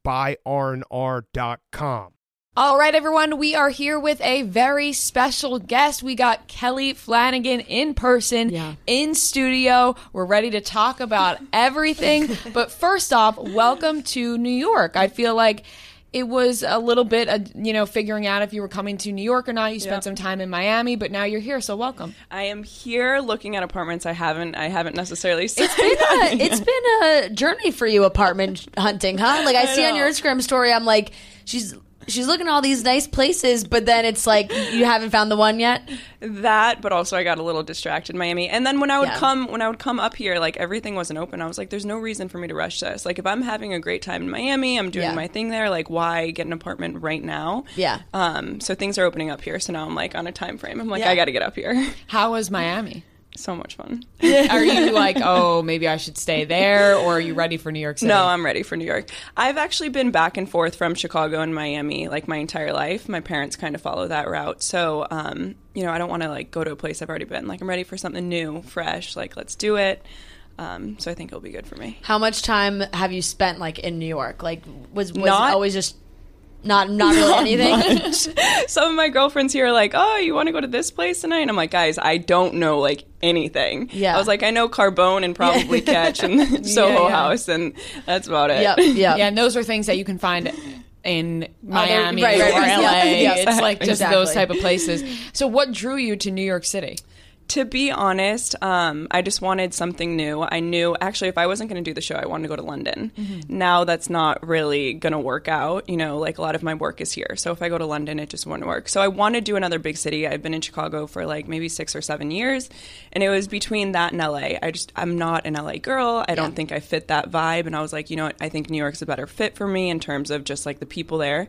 buyrnr.com. All right, everyone, we are here with a very special guest. We got Kelly Flanagan in person, in studio. We're ready to talk about everything. But first off, welcome to New York. I feel like it was a little bit, figuring out if you were coming to New York or not. You spent some time in Miami, but now you're here, so welcome. I am here looking at apartments. I haven't necessarily seen. It's been a journey for you, apartment hunting, huh? Like I see on your Instagram story, I'm like, she's looking at all these nice places, but then it's like you haven't found the one yet. That, but also I got a little distracted in Miami. And then when I would come up here, like everything wasn't open. I was like, there's no reason for me to rush this. Like if I'm having a great time in Miami, I'm doing my thing there. Like why get an apartment right now? Yeah. So things are opening up here. So now I'm like on a time frame. I'm like, I got to get up here. How was Miami? So much fun. Are you like, oh, maybe I should stay there, or are you ready for New York City? No, I'm ready for New York. I've actually been back and forth from Chicago and Miami like my entire life. My parents kind of follow that route. So, I don't want to like go to a place I've already been. Like I'm ready for something new, fresh, like let's do it. So I think it'll be good for me. How much time have you spent like in New York? Like was it always just not really anything? Some of my girlfriends here are like, oh, you want to go to this place tonight? And I'm like, guys, I don't know like anything. Yeah. I was like, I know Carbone and probably Catch and Soho House, and that's about it. Yep. Yeah, and those are things that you can find in Miami or LA. Yes. It's like just those type of places. So what drew you to New York City? To be honest, I just wanted something new. I knew, actually, if I wasn't going to do the show, I wanted to go to London. Mm-hmm. Now that's not really going to work out. Like a lot of my work is here. So if I go to London, it just wouldn't work. So I want to do another big city. I've been in Chicago for like maybe 6 or 7 years. And it was between that and LA. I'm not an LA girl. I don't think I fit that vibe. And I was like, you know what? I think New York's a better fit for me in terms of just like the people there.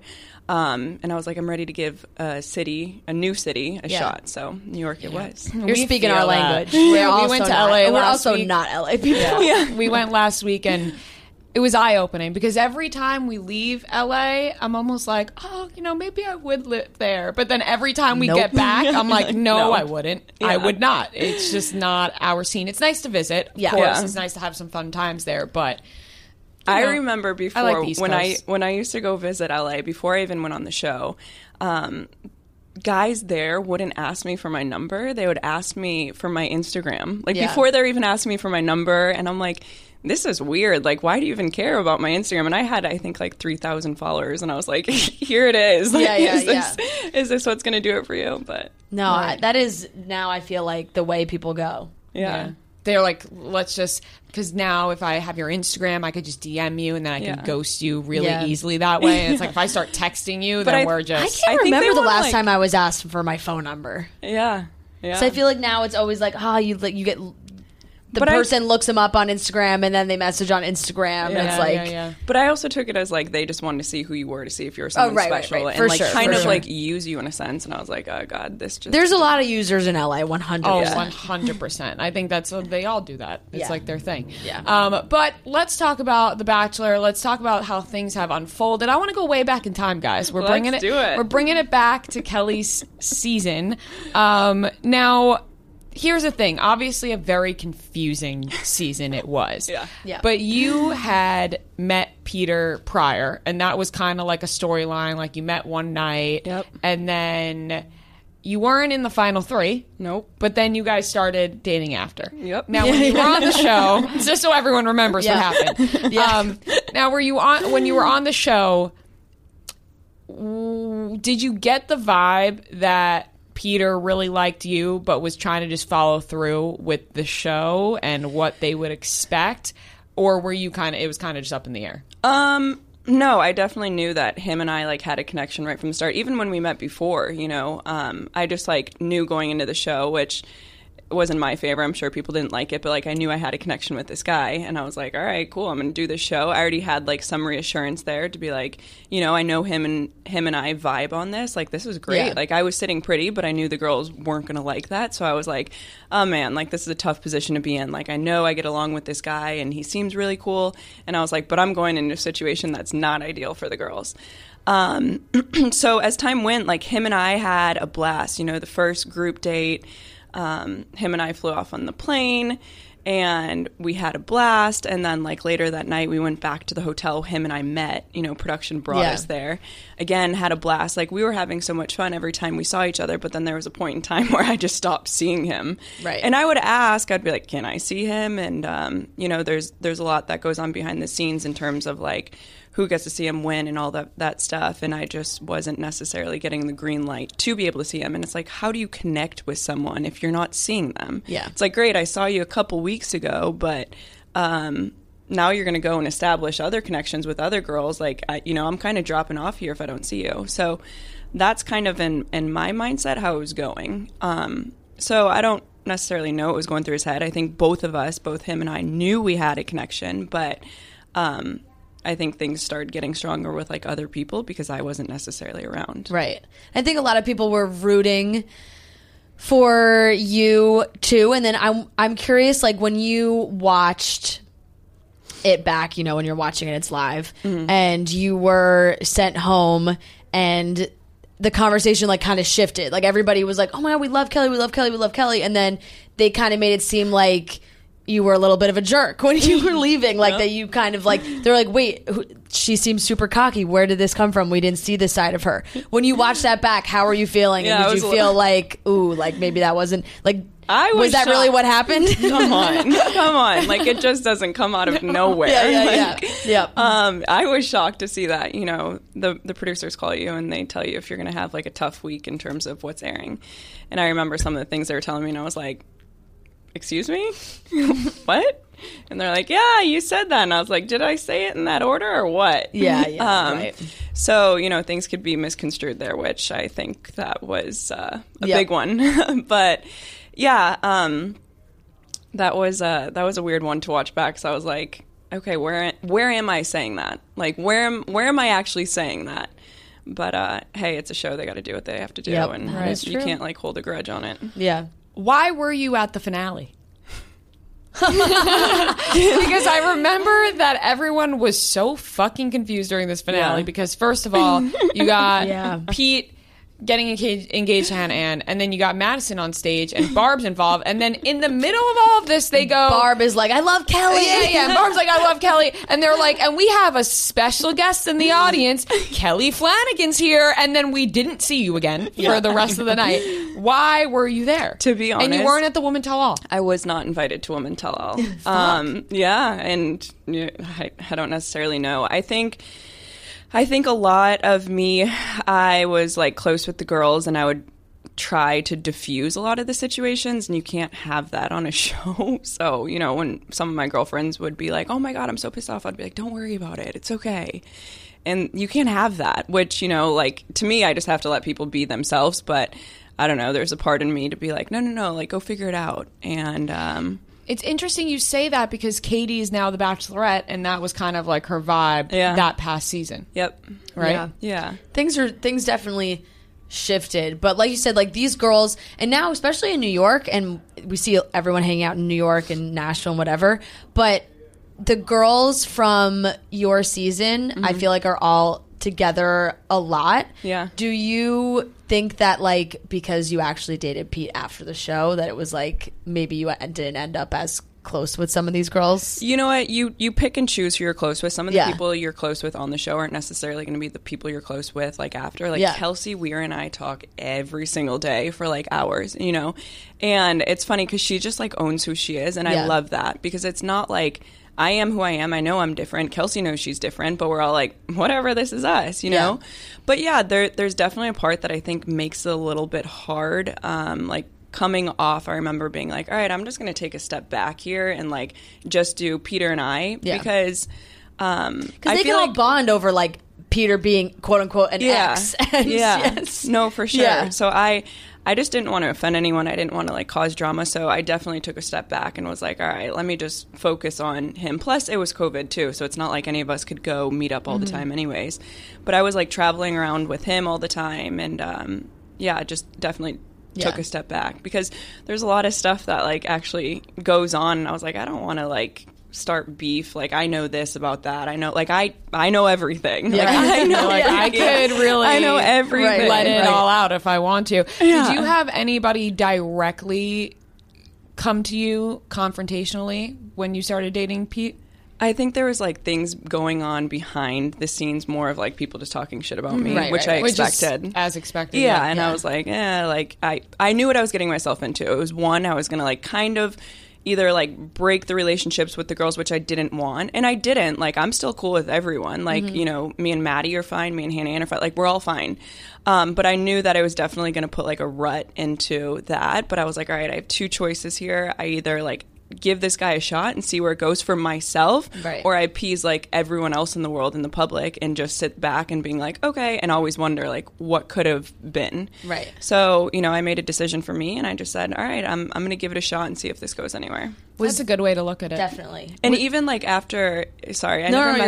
And I was like, I'm ready to give a new city, a shot. So New York it was. You're speaking our language. We went to LA. We're also not LA people. Yeah. We went last week and it was eye-opening because every time we leave LA, I'm almost like, oh, maybe I would live there. But then every time we get back, I'm like, no, I wouldn't. Yeah. I would not. It's just not our scene. It's nice to visit. Of course. It's nice to have some fun times there, but I remember before like when I used to go visit LA before I even went on the show, guys there wouldn't ask me for my number. They would ask me for my Instagram. Like before they're even asking me for my number, and I'm like, this is weird. Like, why do you even care about my Instagram? And I had, I think, like 3,000 followers, and I was like, here it is. Like, is this what's going to do it for you? But no, that is now I feel like the way people go. Yeah. They're like, let's just, because now if I have your Instagram, I could just DM you and then I can ghost you really easily that way. And it's like, if I start texting you, then we're just... I can't remember the last time I was asked for my phone number. Yeah. So I feel like now it's always like, you get... The person looks them up on Instagram and then they message on Instagram. And it's like... But I also took it as like they just wanted to see who you were, to see if you were someone special. Right. And like kind of like use you in a sense. And I was like, oh God, this just... There's a lot of users in LA, 100%. Oh, 100%. I think they all do that. It's like their thing. Yeah. But let's talk about The Bachelor. Let's talk about how things have unfolded. I want to go way back in time, guys. We're bringing it back to Kelly's season. Now... Here's the thing. Obviously, a very confusing season it was. Yeah. But you had met Peter prior, and that was kind of like a storyline. Like, you met one night, and then you weren't in the final 3. Nope. But then you guys started dating after. Yep. Now, when you were on the show, just so everyone remembers what happened. Now, when you were on the show, did you get the vibe that Peter really liked you, but was trying to just follow through with the show and what they would expect? Or were you it was kind of just up in the air? No, I definitely knew that him and I had a connection right from the start. Even when we met before, I just knew going into the show, which wasn't my favor. I'm sure people didn't like it, but I knew I had a connection with this guy, and I was like, all right, cool, I'm going to do this show. I already had some reassurance there to be I know him and I vibe on this. This is great. Yeah. I was sitting pretty, but I knew the girls weren't going to like that. So I was like, oh man, this is a tough position to be in. I know I get along with this guy and he seems really cool. And I was like, but I'm going into a situation that's not ideal for the girls. So as time went, him and I had a blast. The first group date, him and I flew off on the plane and we had a blast. And then later that night we went back to the hotel him and I met. Production brought us there. Again, had a blast. We were having so much fun every time we saw each other, but then there was a point in time where I just stopped seeing him. Right. And I would ask, I'd be like, can I see him? And there's a lot that goes on behind the scenes in terms of who gets to see him when and all that stuff. And I just wasn't necessarily getting the green light to be able to see him. And it's how do you connect with someone if you're not seeing them? Yeah. It's great, I saw you a couple weeks ago, but now you're going to go and establish other connections with other girls. I'm kind of dropping off here if I don't see you. So that's kind of in my mindset how it was going. So I don't necessarily know what was going through his head. I think both of us, both him and I, knew we had a connection, but I think things started getting stronger with other people because I wasn't necessarily around. Right. I think a lot of people were rooting for you too. And then I'm curious, when you watched it back, when you're watching it, it's live, and you were sent home and the conversation kind of shifted. Everybody was like, oh my God, we love Kelly, we love Kelly, we love Kelly. And then they kind of made it seem like you were a little bit of a jerk when you were leaving, that you kind of they're wait, she seems super cocky. Where did this come from? We didn't see this side of her. When you watched that back, how were you feeling? Yeah, and did you feel ooh, maybe that wasn't was that shocked. Really what happened? Come on. It just doesn't come out of nowhere. Yeah. I was shocked to see that. The producers call you and they tell you if you're going to have a tough week in terms of what's airing. And I remember some of the things they were telling me, and I was like, excuse me? What? And they're like, yeah, you said that. And I was like, did I say it in that order or what? Yeah, right. So, things could be misconstrued there, which I think that was a big one. But, yeah, that was a weird one to watch back. So I was like, okay, where am I saying that? Where am I actually saying that? But, hey, it's a show. They got to do what they have to do. Yep, and you can't, hold a grudge on it. Yeah. Why were you at the finale? Because I remember that everyone was so fucking confused during this finale because first of all, you got Pete getting engaged to Hannah Ann, and then you got Madison on stage, and Barb's involved, and then in the middle of all of this, they go... Barb is like, I love Kelly! Yeah, and Barb's like, I love Kelly, and they're like, and we have a special guest in the audience, Kelly Flanagan's here, and then we didn't see you again for the rest of the night. Why were you there? To be honest... And you weren't at the Woman Tell All. I was not invited to Woman Tell All. Yeah, and I don't necessarily know. I think a lot of me, I was close with the girls and I would try to diffuse a lot of the situations, and you can't have that on a show. So, when some of my girlfriends would be like, oh my God, I'm so pissed off, I'd be like, don't worry about it. It's okay. And you can't have that, which, to me, I just have to let people be themselves. But I don't know, there's a part in me to be like, no, go figure it out. And, it's interesting you say that because Katie is now the Bachelorette, and that was kind of her vibe that past season. Yep. Right? Yeah. Things definitely shifted. But like you said, these girls, and now especially in New York, and we see everyone hanging out in New York and Nashville and whatever, but the girls from your season, I feel are all together a lot. Yeah. Do you think that because you actually dated Pete after the show, that it was maybe you didn't end up as close with some of these girls? You know what? You pick and choose who you're close with. Some of the people you're close with on the show aren't necessarily going to be the people you're close with like after. Like Kelsey Weir and I talk every single day for like hours, you know? And it's funny because she just like owns who she is. And I love that because it's not like I am who I am. I know I'm different. Kelsey knows she's different, but we're all like, whatever, this is us, you know? But yeah, there's definitely a part that I think makes it a little bit hard. Like coming off, I remember being like, all right, I'm just going to take a step back here and like just do Peter and I because they can all bond over like Peter being quote unquote an ex. And no, for sure. So I just didn't want to offend anyone. I didn't want to like cause drama. So I definitely took a step back and was like, all right, let me just focus on him. Plus it was COVID too. So it's not like any of us could go meet up all the time anyways. But I was like traveling around with him all the time. And just definitely took a step back because there's a lot of stuff that like actually goes on. And I was like, I don't want to like start beef. Like I know this about that. I know like I know everything. Like I know like I could really I know everything. Let it all out if I want to. Did you have anybody directly come to you confrontationally when you started dating Pete? I think there was like things going on behind the scenes, more of like people just talking shit about me, which I expected. Which is as expected. Yeah, and I was like, like I knew what I was getting myself into. It was one, I was gonna like kind of either like break the relationships with the girls, which I didn't want, and I didn't. Like I'm still cool with everyone. Like you know, me and Maddie are fine. Me and Hannah Ann are fine. Like we're all fine. But I knew that I was definitely going to put like a rut into that. But I was like, all right, I have two choices here. I either like give this guy a shot and see where it goes for myself, or I appease like everyone else in the world in the public and just sit back and being like, okay, and always wonder like what could have been. Right. So, you know, I made a decision for me and I just said, all right, I'm going to give it a shot and see if this goes anywhere. That's a good way to look at it. Definitely. And even like after, sorry, I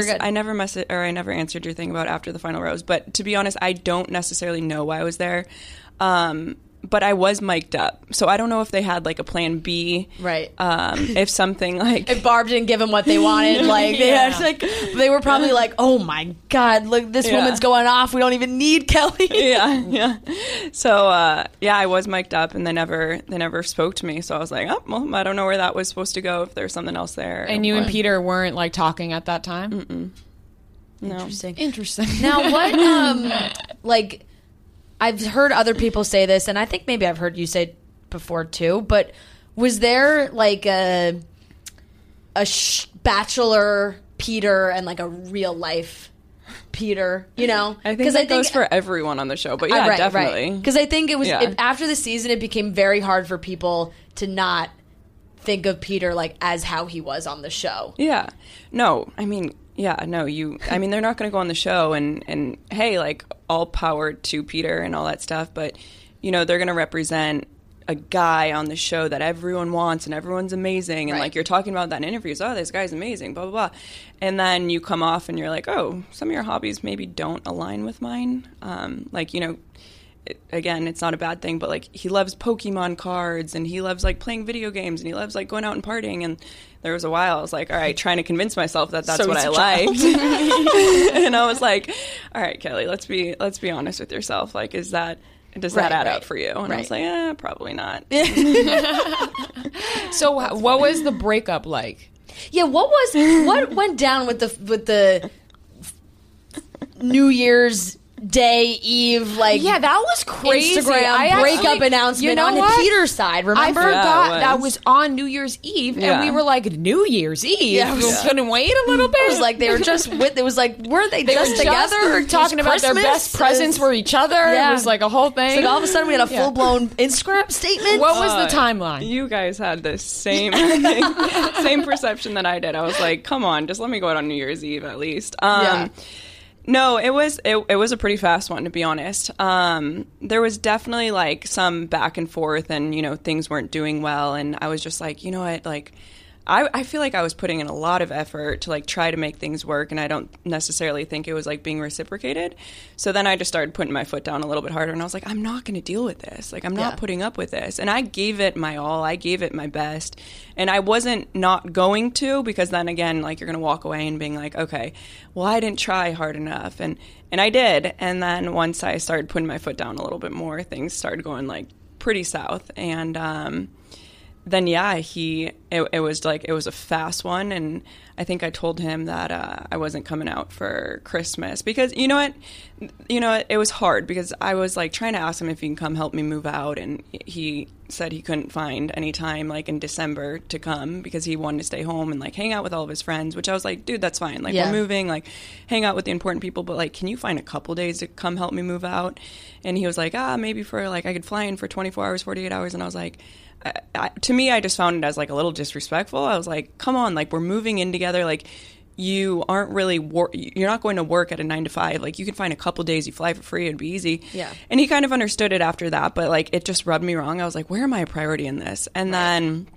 never answered your thing about after the final rose, but to be honest, I don't necessarily know why I was there. But I was mic'd up. So I don't know if they had like a plan B. Right. If something like... If Barb didn't give them what they wanted, like, they were probably like, oh my God, look, this woman's going off. We don't even need Kelly. Yeah. So, I was mic'd up and they never spoke to me. So I was like, oh, well, I don't know where that was supposed to go, if there's something else there. And you and Peter weren't like talking at that time? Mm-mm. No. Interesting. Now, what, like... I've heard other people say this, and I think maybe I've heard you say it before too, but was there like a bachelor Peter and like a real life Peter, you know? I think that goes for everyone on the show, but yeah, definitely. Because I think it was, after the season, it became very hard for people to not think of Peter like as how he was on the show. Yeah. No, I mean... Yeah, no, they're not going to go on the show and hey, like, all power to Peter and all that stuff, but, you know, they're going to represent a guy on the show that everyone wants and everyone's amazing, and, like, you're talking about that in interviews, oh, this guy's amazing, blah, blah, blah, and then you come off and you're like, oh, some of your hobbies maybe don't align with mine, like, you know, again, it's not a bad thing, but, like, he loves Pokemon cards, and he loves, like, playing video games, and he loves, like, going out and partying, and there was a while I was like, all right, trying to convince myself that that's what I liked. And I was like, all right, Kelly, let's be honest with yourself. Like, does that add up for you? And I was like, probably not. So what was the breakup like? Yeah, what went down with the New Year's Day Eve, like, yeah, that was crazy. Instagram breakup announcement on Peter's side. Remember, I forgot that was on New Year's Eve, and we were like, New Year's Eve. Yeah, we couldn't wait a little bit. It was like they were just with. It was like, weren't they just together? Talking about their best presents for each other. Yeah. It was like a whole thing. It's like all of a sudden we had a full blown Instagram statement. What was the timeline? You guys had the same same perception that I did. I was like, come on, just let me go out on New Year's Eve at least. No, it was a pretty fast one, to be honest. There was definitely like some back and forth, and you know, things weren't doing well, and I was just like, you know what, like, I feel like I was putting in a lot of effort to like try to make things work, and I don't necessarily think it was like being reciprocated. So then I just started putting my foot down a little bit harder, and I was like, I'm not going to deal with this. Like, I'm not putting up with this. And I gave it my all. I gave it my best. And I wasn't not going to, because then again, like, you're going to walk away and being like, okay, well, I didn't try hard enough. And I did. And then once I started putting my foot down a little bit more, things started going like pretty south. And then it was like, it was a fast one. And I think I told him that I wasn't coming out for Christmas because you know what, it was hard because I was like trying to ask him if he can come help me move out, and he said he couldn't find any time like in December to come because he wanted to stay home and like hang out with all of his friends, which I was like, dude, that's fine. Like we're moving, like hang out with the important people, but like, can you find a couple days to come help me move out? And he was like, maybe for like, I could fly in for 24 hours, 48 hours. And I was like, to me, I just found it as like a little disrespectful. I was like, come on, like we're moving in together. Like you aren't really, you're not going to work at a 9 to 5. Like you can find a couple days, you fly for free, it'd be easy. Yeah. And he kind of understood it after that, but like it just rubbed me wrong. I was like, where am I a priority in this? And then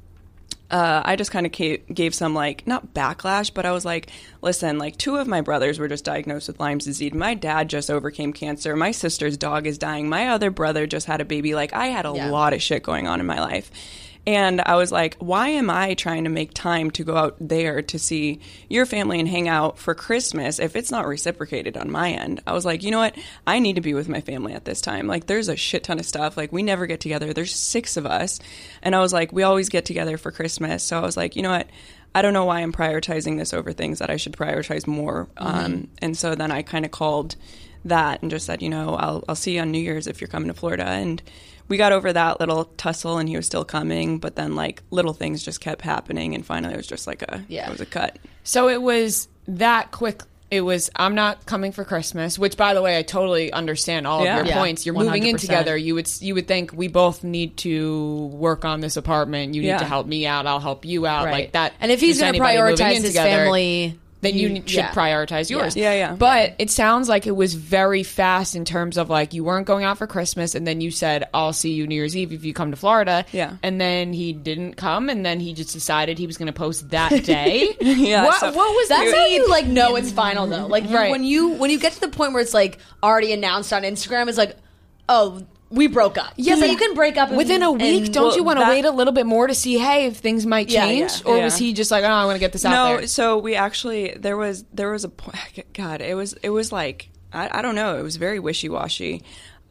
I just kind of gave some like, not backlash, but I was like, listen, like 2 of my brothers were just diagnosed with Lyme's disease. My dad just overcame cancer. My sister's dog is dying. My other brother just had a baby. Like I had a lot of shit going on in my life. And I was like, why am I trying to make time to go out there to see your family and hang out for Christmas if it's not reciprocated on my end? I was like, you know what? I need to be with my family at this time. Like, there's a shit ton of stuff. Like, we never get together. There's 6 of us. And I was like, we always get together for Christmas. So I was like, you know what? I don't know why I'm prioritizing this over things that I should prioritize more. And so then I kind of called that and just said, I'll see you on New Year's if you're coming to Florida. And we got over that little tussle and he was still coming, but then like little things just kept happening and finally it was just like it was a cut. So it was that quick. It was, I'm not coming for Christmas, which by the way, I totally understand all of your points. You're 100%. Moving in together. You would think we both need to work on this apartment. You need to help me out. I'll help you out like that. And if he's going to prioritize his family, then you should prioritize yours. Yeah. But it sounds like it was very fast in terms of like you weren't going out for Christmas and then you said, I'll see you New Year's Eve if you come to Florida. Yeah. And then he didn't come and then he just decided he was going to post that day. What was that? That's how you like know it's final though. Like when you get to the point where it's like already announced on Instagram, it's like, oh, we broke up. Yeah, so you can break up within a week. Don't you want to wait a little bit more to see, hey, if things might change? Or was he just like, oh, I want to get this out there? No, so we actually there was a point. God, it was like I don't know. It was very wishy-washy.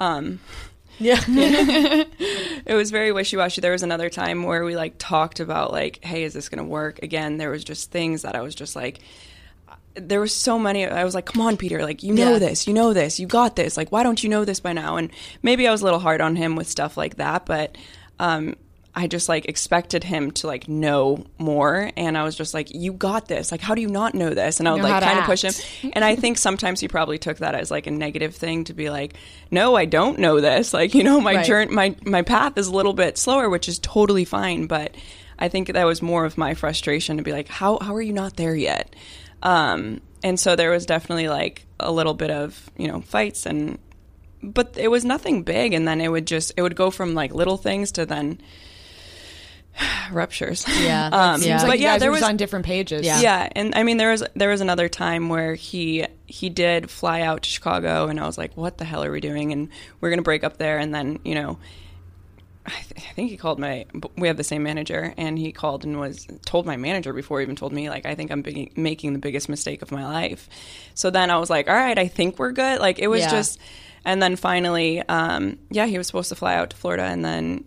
It was very wishy-washy. There was another time where we like talked about like, hey, is this going to work? Again, there was just things that I was just like. There was so many. I was like, come on, Peter, like, you know this, you got this. Like, why don't you know this by now? And maybe I was a little hard on him with stuff like that, but I just like expected him to like know more. And I was just like, you got this. Like, how do you not know this? And I would like kind of push him. And I think sometimes he probably took that as like a negative thing to be like, no, I don't know this. Like, my journey, my path is a little bit slower, which is totally fine. But I think that was more of my frustration to be like, how are you not there yet? And so there was definitely like a little bit of, fights but it was nothing big. And then it would go from like little things to then ruptures. Yeah. Seems like there was on different pages. Yeah. And I mean, there was another time where he did fly out to Chicago and I was like, what the hell are we doing? And we're going to break up there. And then, I think he called we have the same manager, and he called and told my manager before he even told me, like, I think I'm making the biggest mistake of my life. So then I was like, all right, I think we're good. Like, it was just, and then finally, he was supposed to fly out to Florida, and then,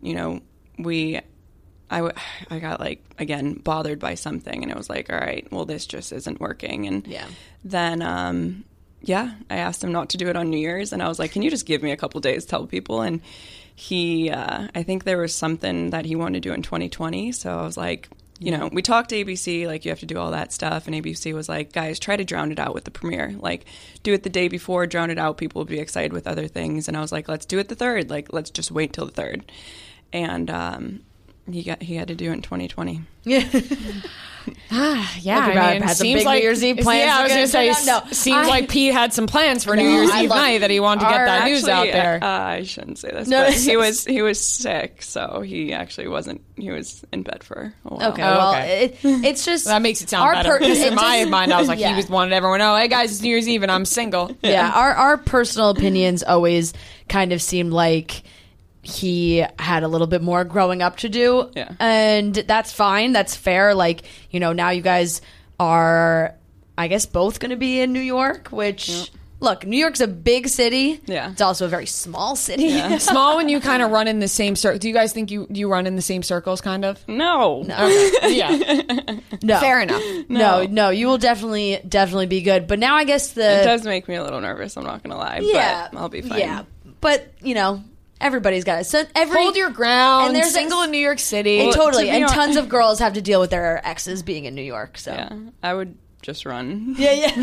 I got like, again, bothered by something, and it was like, all right, well, this just isn't working. And then, I asked him not to do it on New Year's, and I was like, can you just give me a couple days to tell people? And he, I think there was something that he wanted to do in 2020. So I was like, we talked to ABC, like, you have to do all that stuff. And ABC was like, guys, try to drown it out with the premiere. Like, do it the day before, drown it out. People will be excited with other things. And I was like, let's do it the 3rd. Like, let's just wait till the 3rd. And he had to do it in 2020. Yeah. Had some big New Year's Eve plans. Yeah, I was going to say, seems like Pete had some plans for New Year's Eve night that he wanted to get that news out there. I shouldn't say this, but he was sick, so he actually wasn't. He was in bed for a while. Okay, it's just that makes it sound better. In my mind, I was like, he was wanted everyone to know, hey guys, it's New Year's Eve and I'm single. Yeah, our personal opinions always kind of seemed like he had a little bit more growing up to do. Yeah. And that's fine. That's fair. Like, now you guys are, I guess, both going to be in New York, which look, New York's a big city. Yeah. It's also a very small city. Yeah. Small when you kind of run in the same circle. Do you guys think you run in the same circles, kind of? No. Okay. Yeah. No. Fair enough. No, you will definitely be good. But now I guess It does make me a little nervous, I'm not going to lie. Yeah. But I'll be fine. Yeah. But, everybody's got it. So Hold your ground. And there's single in New York City. And totally. to be And hon- tons of girls have to deal with their exes being in New York. So Yeah. I would just run. yeah.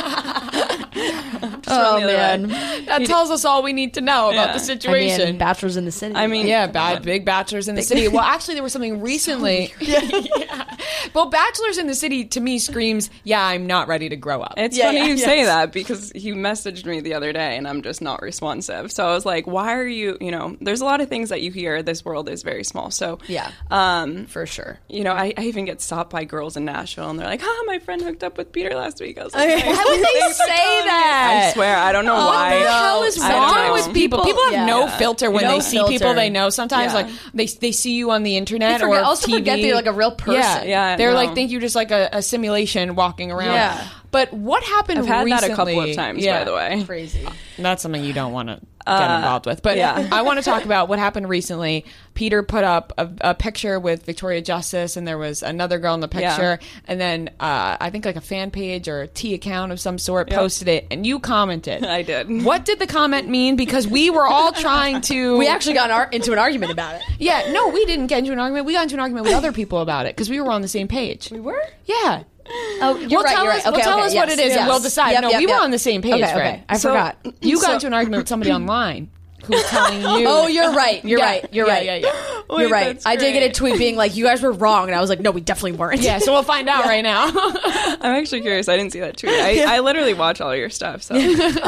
Oh the other way. man, That tells us all we need to know about Yeah. the situation. I mean, bachelors in the city. I mean, Yeah, big bachelors in the city. Well, actually, there was something recently. Yeah. Well, bachelors in the city to me screams, "Yeah, I'm not ready to grow up." It's Yeah, funny yeah, you yes. say that because he messaged me the other day and I'm just not responsive. So I was like, why are you, there's a lot of things that you hear. This world is very small. So, yeah, for sure. I even get stopped by girls in Nashville and they're like, my friend hooked up with Peter last week. I was like, Why would they "Thanks for say telling me." that? I swear, I don't know why. What the hell is I don't wrong know. with people? People have Yeah. no filter when No they see filter. people they know. Sometimes, Yeah. like they see you on the internet They or also TV. forget that you're like a real person. Yeah, Yeah, They're no. like think you're just like a simulation walking around. Yeah. But what happened? I've had recently, that a couple of times, by the way. Crazy. That's something you don't want to get involved with. But yeah. I want to talk about what happened recently. Peter put up a picture with Victoria Justice, and there was another girl in the picture. Yeah. And then I think like a fan page or a T account of some sort posted it, and you commented. I did. What did the comment mean? Because we were all trying to. We actually got into an argument about it. Yeah, no, we didn't get into an argument. We got into an argument with other people about it because we were on the same page. We were? Yeah. Oh, you're right. Tell You're us, right. Okay, tell okay, us what yes, it is, yes. and we'll decide. Yep, No, yep, we were yep. on the same page, Okay, Fred. okay. I forgot. You got into an argument with somebody online who was telling you. Oh, you're right. You're Yeah, right. You're yeah, right. Yeah, yeah. Wait, You're right. that's I did get a great. tweet being like, "You guys were wrong," and I was like, "No, we definitely weren't." Yeah, so we'll find out right now. I'm actually curious. I didn't see that tweet. I literally watch all your stuff. So,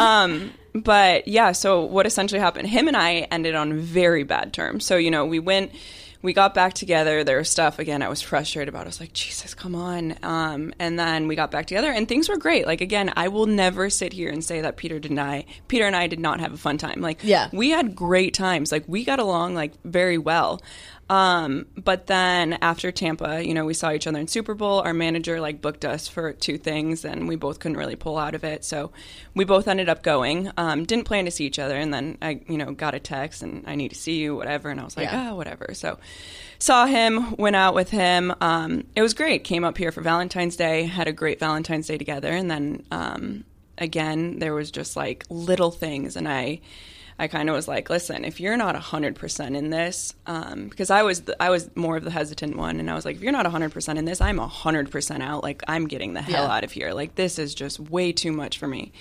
but yeah. So what essentially happened? Him and I ended on very bad terms. So we got back together. There was stuff again I was frustrated about. I was like, Jesus, come on. And then we got back together, and things were great. Like again, I will never sit here and say that Peter and I did not have a fun time. Like, Yeah. we had great times. Like we got along like very well. But then after Tampa, we saw each other in Super Bowl. Our manager like booked us for 2 things and we both couldn't really pull out of it. So we both ended up going, didn't plan to see each other. And then I, got a text and I need to see you, whatever. And I was like, whatever. So saw him, went out with him. It was great. Came up here for Valentine's Day, had a great Valentine's Day together. And then, again, there was just like little things. And I kind of was like, listen, if you're not 100% in this, because I was more of the hesitant one, and I was like, if you're not 100% in this, I'm 100% out. Like, I'm getting the hell out of here. Like, this is just way too much for me.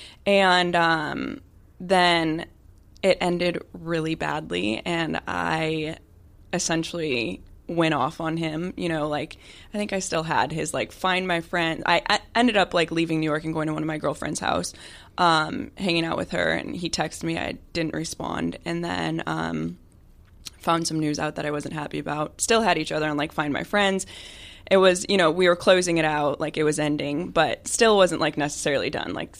And then it ended really badly, and I essentially went off on him. Like, I think I still had his like find my friend. I ended up like leaving New York and going to one of my girlfriend's house, hanging out with her, and he texted me. I didn't respond, and then found some news out that I wasn't happy about. Still had each other on like find my friends. It was, we were closing it out, like it was ending, but still wasn't like necessarily done. Like,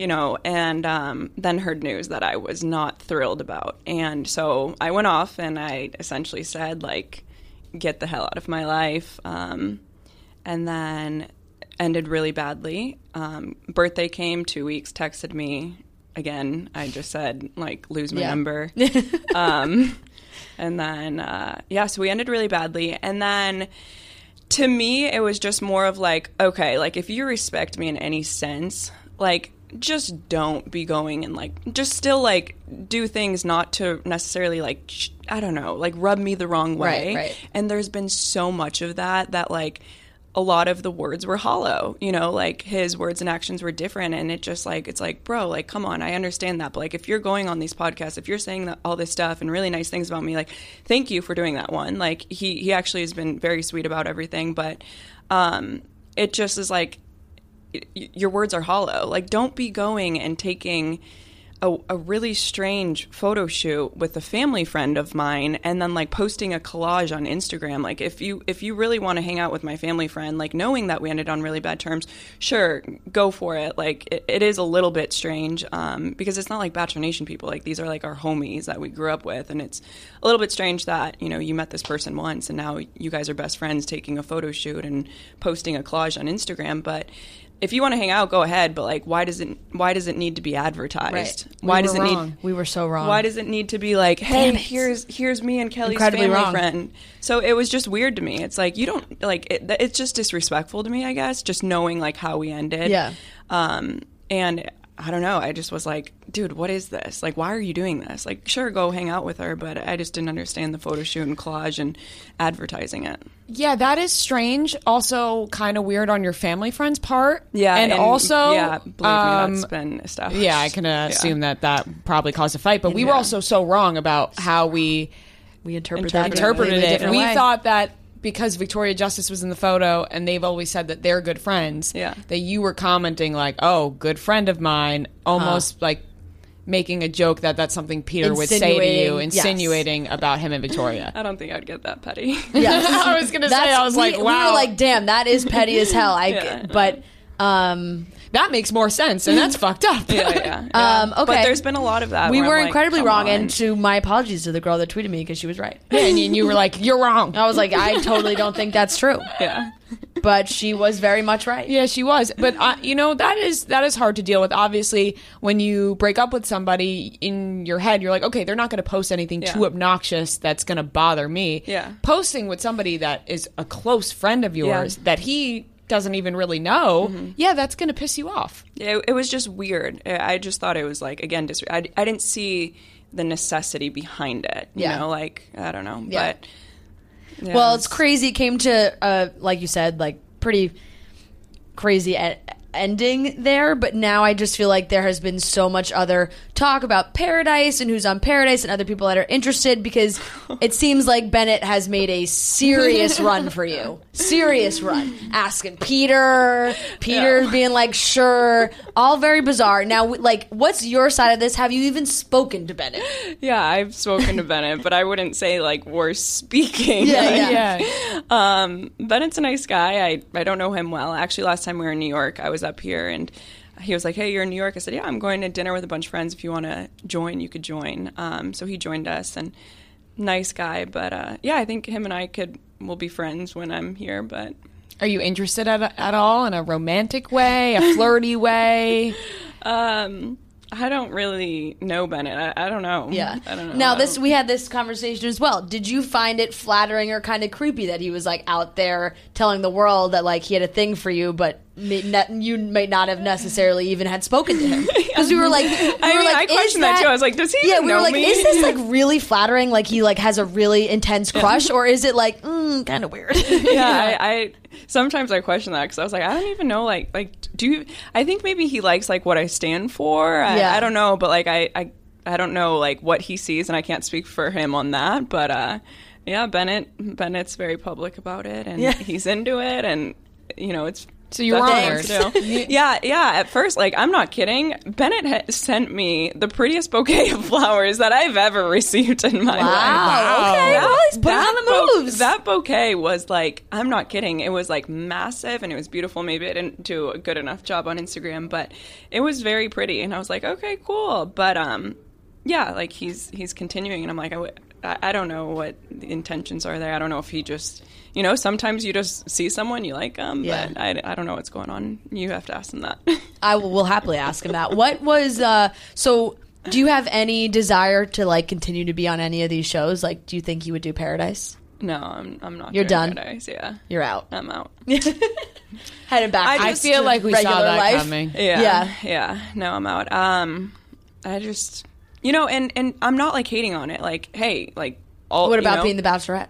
and then heard news that I was not thrilled about. And so I went off and I essentially said like, get the hell out of my life. And then ended really badly. Birthday came, 2 weeks, texted me again. I just said like, lose my number. And then, so we ended really badly. And then to me, it was just more of like, okay, like if you respect me in any sense, like just don't be going and like, just still like do things not to necessarily like, I don't know, like rub me the wrong way. Right. And there's been so much of that like a lot of the words were hollow, like his words and actions were different. And it just like, it's like, bro, like, come on, I understand that. But like, if you're going on these podcasts, if you're saying that all this stuff and really nice things about me, like, thank you for doing that one. Like he actually has been very sweet about everything, but, it just is like, your words are hollow. Like, don't be going and taking a really strange photo shoot with a family friend of mine and then like posting a collage on Instagram. Like if you really want to hang out with my family friend, like knowing that we ended on really bad terms, sure, go for it. Like it is a little bit strange because it's not like Bachelor Nation people. Like these are like our homies that we grew up with, and it's a little bit strange that, you met this person once and now you guys are best friends taking a photo shoot and posting a collage on Instagram. But if you want to hang out, go ahead, but like why does it need to be advertised? Right. Why does it need We were so wrong. Why does it need to be like, hey, here's me and Kelly's Incredibly family wrong. friend? So it was just weird to me. It's like, you don't like it's just disrespectful to me, I guess, just knowing like how we ended. Yeah. And I don't know. I just was like, dude, what is this? Like, why are you doing this? Like, sure, go hang out with her, but I just didn't understand the photo shoot and collage and advertising it. Yeah, that is strange. Also, kind of weird on your family friend's part. Yeah, and also, yeah, believe me, that's been established. Yeah, I can assume that probably caused a fight. But we were also so wrong about how we interpreted it. it. We thought that because Victoria Justice was in the photo and they've always said that they're good friends, that you were commenting like, oh, good friend of mine, almost like making a joke that that's something Peter would say to you, insinuating about him and Victoria. I don't think I'd get that petty. Yeah, I was going to say, I was like, wow. We were like, damn, that is petty as hell. But that makes more sense, and that's fucked up. Yeah. Okay. But there's been a lot of that. We where were I'm like, incredibly come wrong, on. and to my apologies to the girl that tweeted me because she was right. Yeah, and you were like, you're wrong. I was like, I totally don't think that's true. Yeah. But she was very much right. Yeah, she was. But that is hard to deal with. Obviously, when you break up with somebody, in your head, you're like, okay, they're not going to post anything too obnoxious that's going to bother me. Yeah. Posting with somebody that is a close friend of yours that he doesn't even really know, that's going to piss you off. Yeah, it was just weird. I just thought it was like, again, I didn't see the necessity behind it. You know, like, I don't know. Yeah. But well, it's crazy. It came to, like you said, like pretty crazy ending there, but now I just feel like there has been so much other talk about Paradise and who's on Paradise and other people that are interested, because it seems like Bennett has made a serious run for you. Serious run. Asking Peter being like, sure. All very bizarre. Now, like, what's your side of this? Have you even spoken to Bennett? Yeah, I've spoken to Bennett, but I wouldn't say like we're speaking. Bennett's a nice guy. I don't know him well. Actually, last time we were in New York, I was up here and he was like, hey, you're in New York? I said, yeah, I'm going to dinner with a bunch of friends. If you want to join, you could join. So he joined us, and nice guy. But I think him and I will be friends when I'm here. But are you interested at all in a romantic way, a flirty way? I don't really know Bennett. I don't know. Yeah. I don't know. Now, we had this conversation as well. Did you find it flattering or kind of creepy that he was like out there telling the world that like he had a thing for you, but you may not have necessarily even had spoken to him? Because we were like, I questioned that too. I was like, does he even know like, me? is this like really flattering? Like he like has a really intense crush, or is it like kind of weird? I sometimes I question that because I was like, I don't even know. Like, do you? I think maybe he likes like what I stand for. I don't know, but like I don't know like what he sees, and I can't speak for him on that. But Bennett's very public about it, and he's into it, and it's. So you were honored. Yeah. At first, like, I'm not kidding. Bennett sent me the prettiest bouquet of flowers that I've ever received in my life. Wow. Okay. Well, he's putting on the moves. That bouquet was like, I'm not kidding. It was like massive and it was beautiful. Maybe I didn't do a good enough job on Instagram, but it was very pretty. And I was like, okay, cool. But like he's continuing, and I'm like, I don't know what the intentions are there. I don't know if he just, sometimes you just see someone, you like them, but I don't know what's going on. You have to ask him that. I will happily ask him that. What was, so do you have any desire to like continue to be on any of these shows? Like, do you think you would do Paradise? No, I'm not. You're doing done? Paradise, yeah. You're out. I'm out. Headed back. I feel like we saw that life. coming. Yeah. No, I'm out. I just, and I'm not like hating on it. Like, hey, like, what about being the Bachelorette?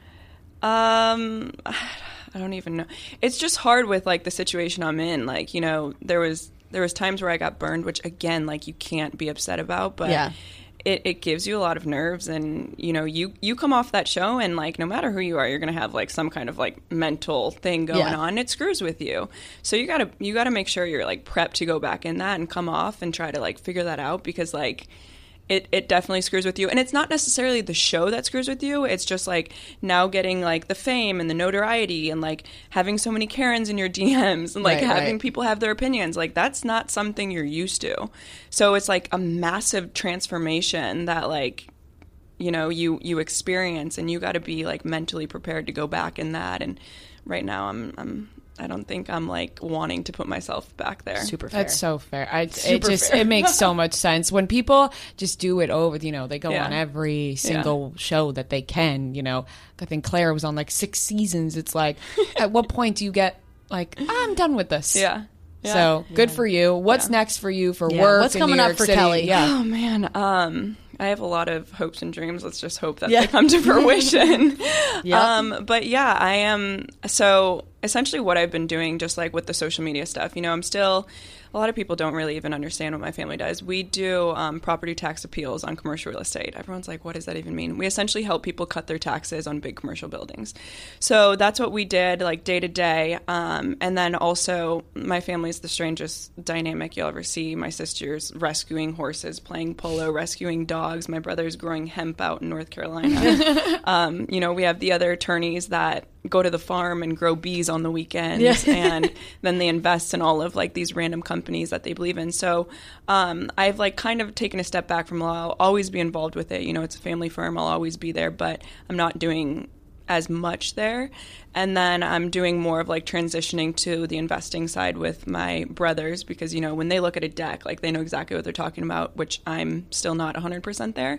I don't even know. It's just hard with like the situation I'm in. Like, there was times where I got burned, which again, like you can't be upset about, but it gives you a lot of nerves, and you come off that show and like no matter who you are, you're gonna have like some kind of like mental thing going on. And it screws with you. So you gotta make sure you're like prepped to go back in that and come off and try to like figure that out, because like it definitely screws with you. And it's not necessarily the show that screws with you. It's just like now getting like the fame and the notoriety and like having so many Karens in your DMs and like having people have their opinions. Like that's not something you're used to. So it's like a massive transformation that like, you experience, and you got to be like mentally prepared to go back in that. And right now I'm I don't think I'm like wanting to put myself back there. Super fair. That's so fair. It makes so much sense when people just do it over. They go on every single show that they can. I think Claire was on like 6 seasons. It's like, at what point do you get like, I'm done with this? Yeah. So good for you. What's next for you for work? What's in coming New up York for City? Kelly? Yeah. Oh man, I have a lot of hopes and dreams. Let's just hope that they come to fruition. But yeah, I am. So essentially what I've been doing, just like with the social media stuff, I'm still, a lot of people don't really even understand what my family does. We do property tax appeals on commercial real estate. Everyone's like, what does that even mean? We essentially help people cut their taxes on big commercial buildings. So that's what we did, like day to day. And then also my family's the strangest dynamic you'll ever see. My sister's rescuing horses, playing polo, rescuing dogs. My brother's growing hemp out in North Carolina. We have the other attorneys that go to the farm and grow bees on the weekends, and then they invest in all of like these random companies that they believe in. So I've like kind of taken a step back from law. I'll always be involved with it. It's a family firm. I'll always be there, but I'm not doing as much there. And then I'm doing more of like transitioning to the investing side with my brothers, because when they look at a deck, like they know exactly what they're talking about, which I'm still not 100% there.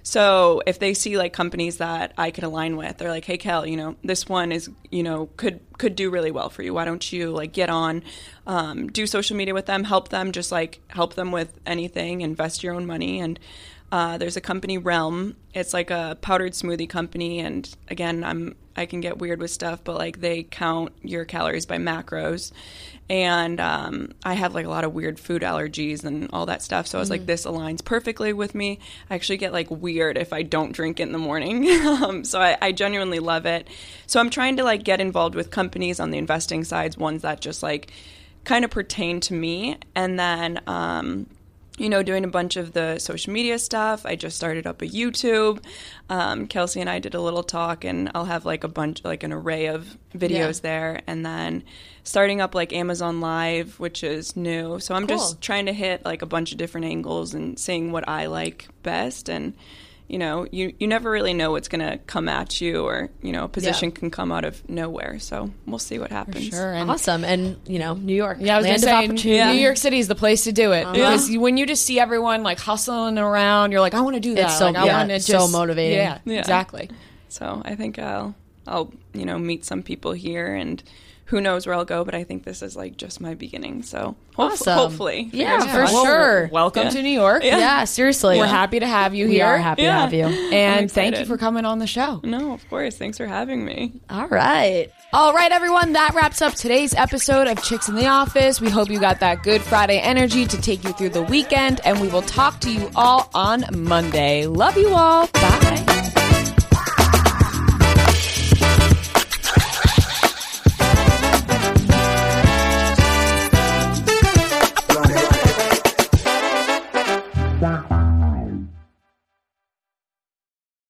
So if they see like companies that I can align with, they're like, hey Kel, this one is could do really well for you. Why don't you like get on, do social media with them, help them with anything, invest your own money. And there's a company, Realm. It's like a powdered smoothie company, and again, I can get weird with stuff, but like they count your calories by macros, and I have like a lot of weird food allergies and all that stuff. So I was like, this aligns perfectly with me. I actually get like weird if I don't drink it in the morning. So I genuinely love it. So I'm trying to like get involved with companies on the investing sides, ones that just like kind of pertain to me, and then doing a bunch of the social media stuff. I just started up a YouTube. Kelsey and I did a little talk, and I'll have like an array of videos there. And then starting up like Amazon Live, which is new. So I'm just trying to hit like a bunch of different angles and seeing what I like best. And you never really know what's going to come at you, or, a position can come out of nowhere. So we'll see what happens. For sure. And awesome. And, New York. Yeah, I was going to say, New York City is the place to do it. Because when you just see everyone like hustling around, you're like, I want to do that. It's so, I want to so motivating. Yeah, exactly. So I think I'll meet some people here, and who knows where I'll go, but I think this is like just my beginning. So hopefully. Yeah, for sure. Welcome to New York. Yeah, seriously. We're happy to have you here. We are happy to have you. And thank you for coming on the show. No, of course. Thanks for having me. All right, everyone. That wraps up today's episode of Chicks in the Office. We hope you got that good Friday energy to take you through the weekend, and we will talk to you all on Monday. Love you all. Bye.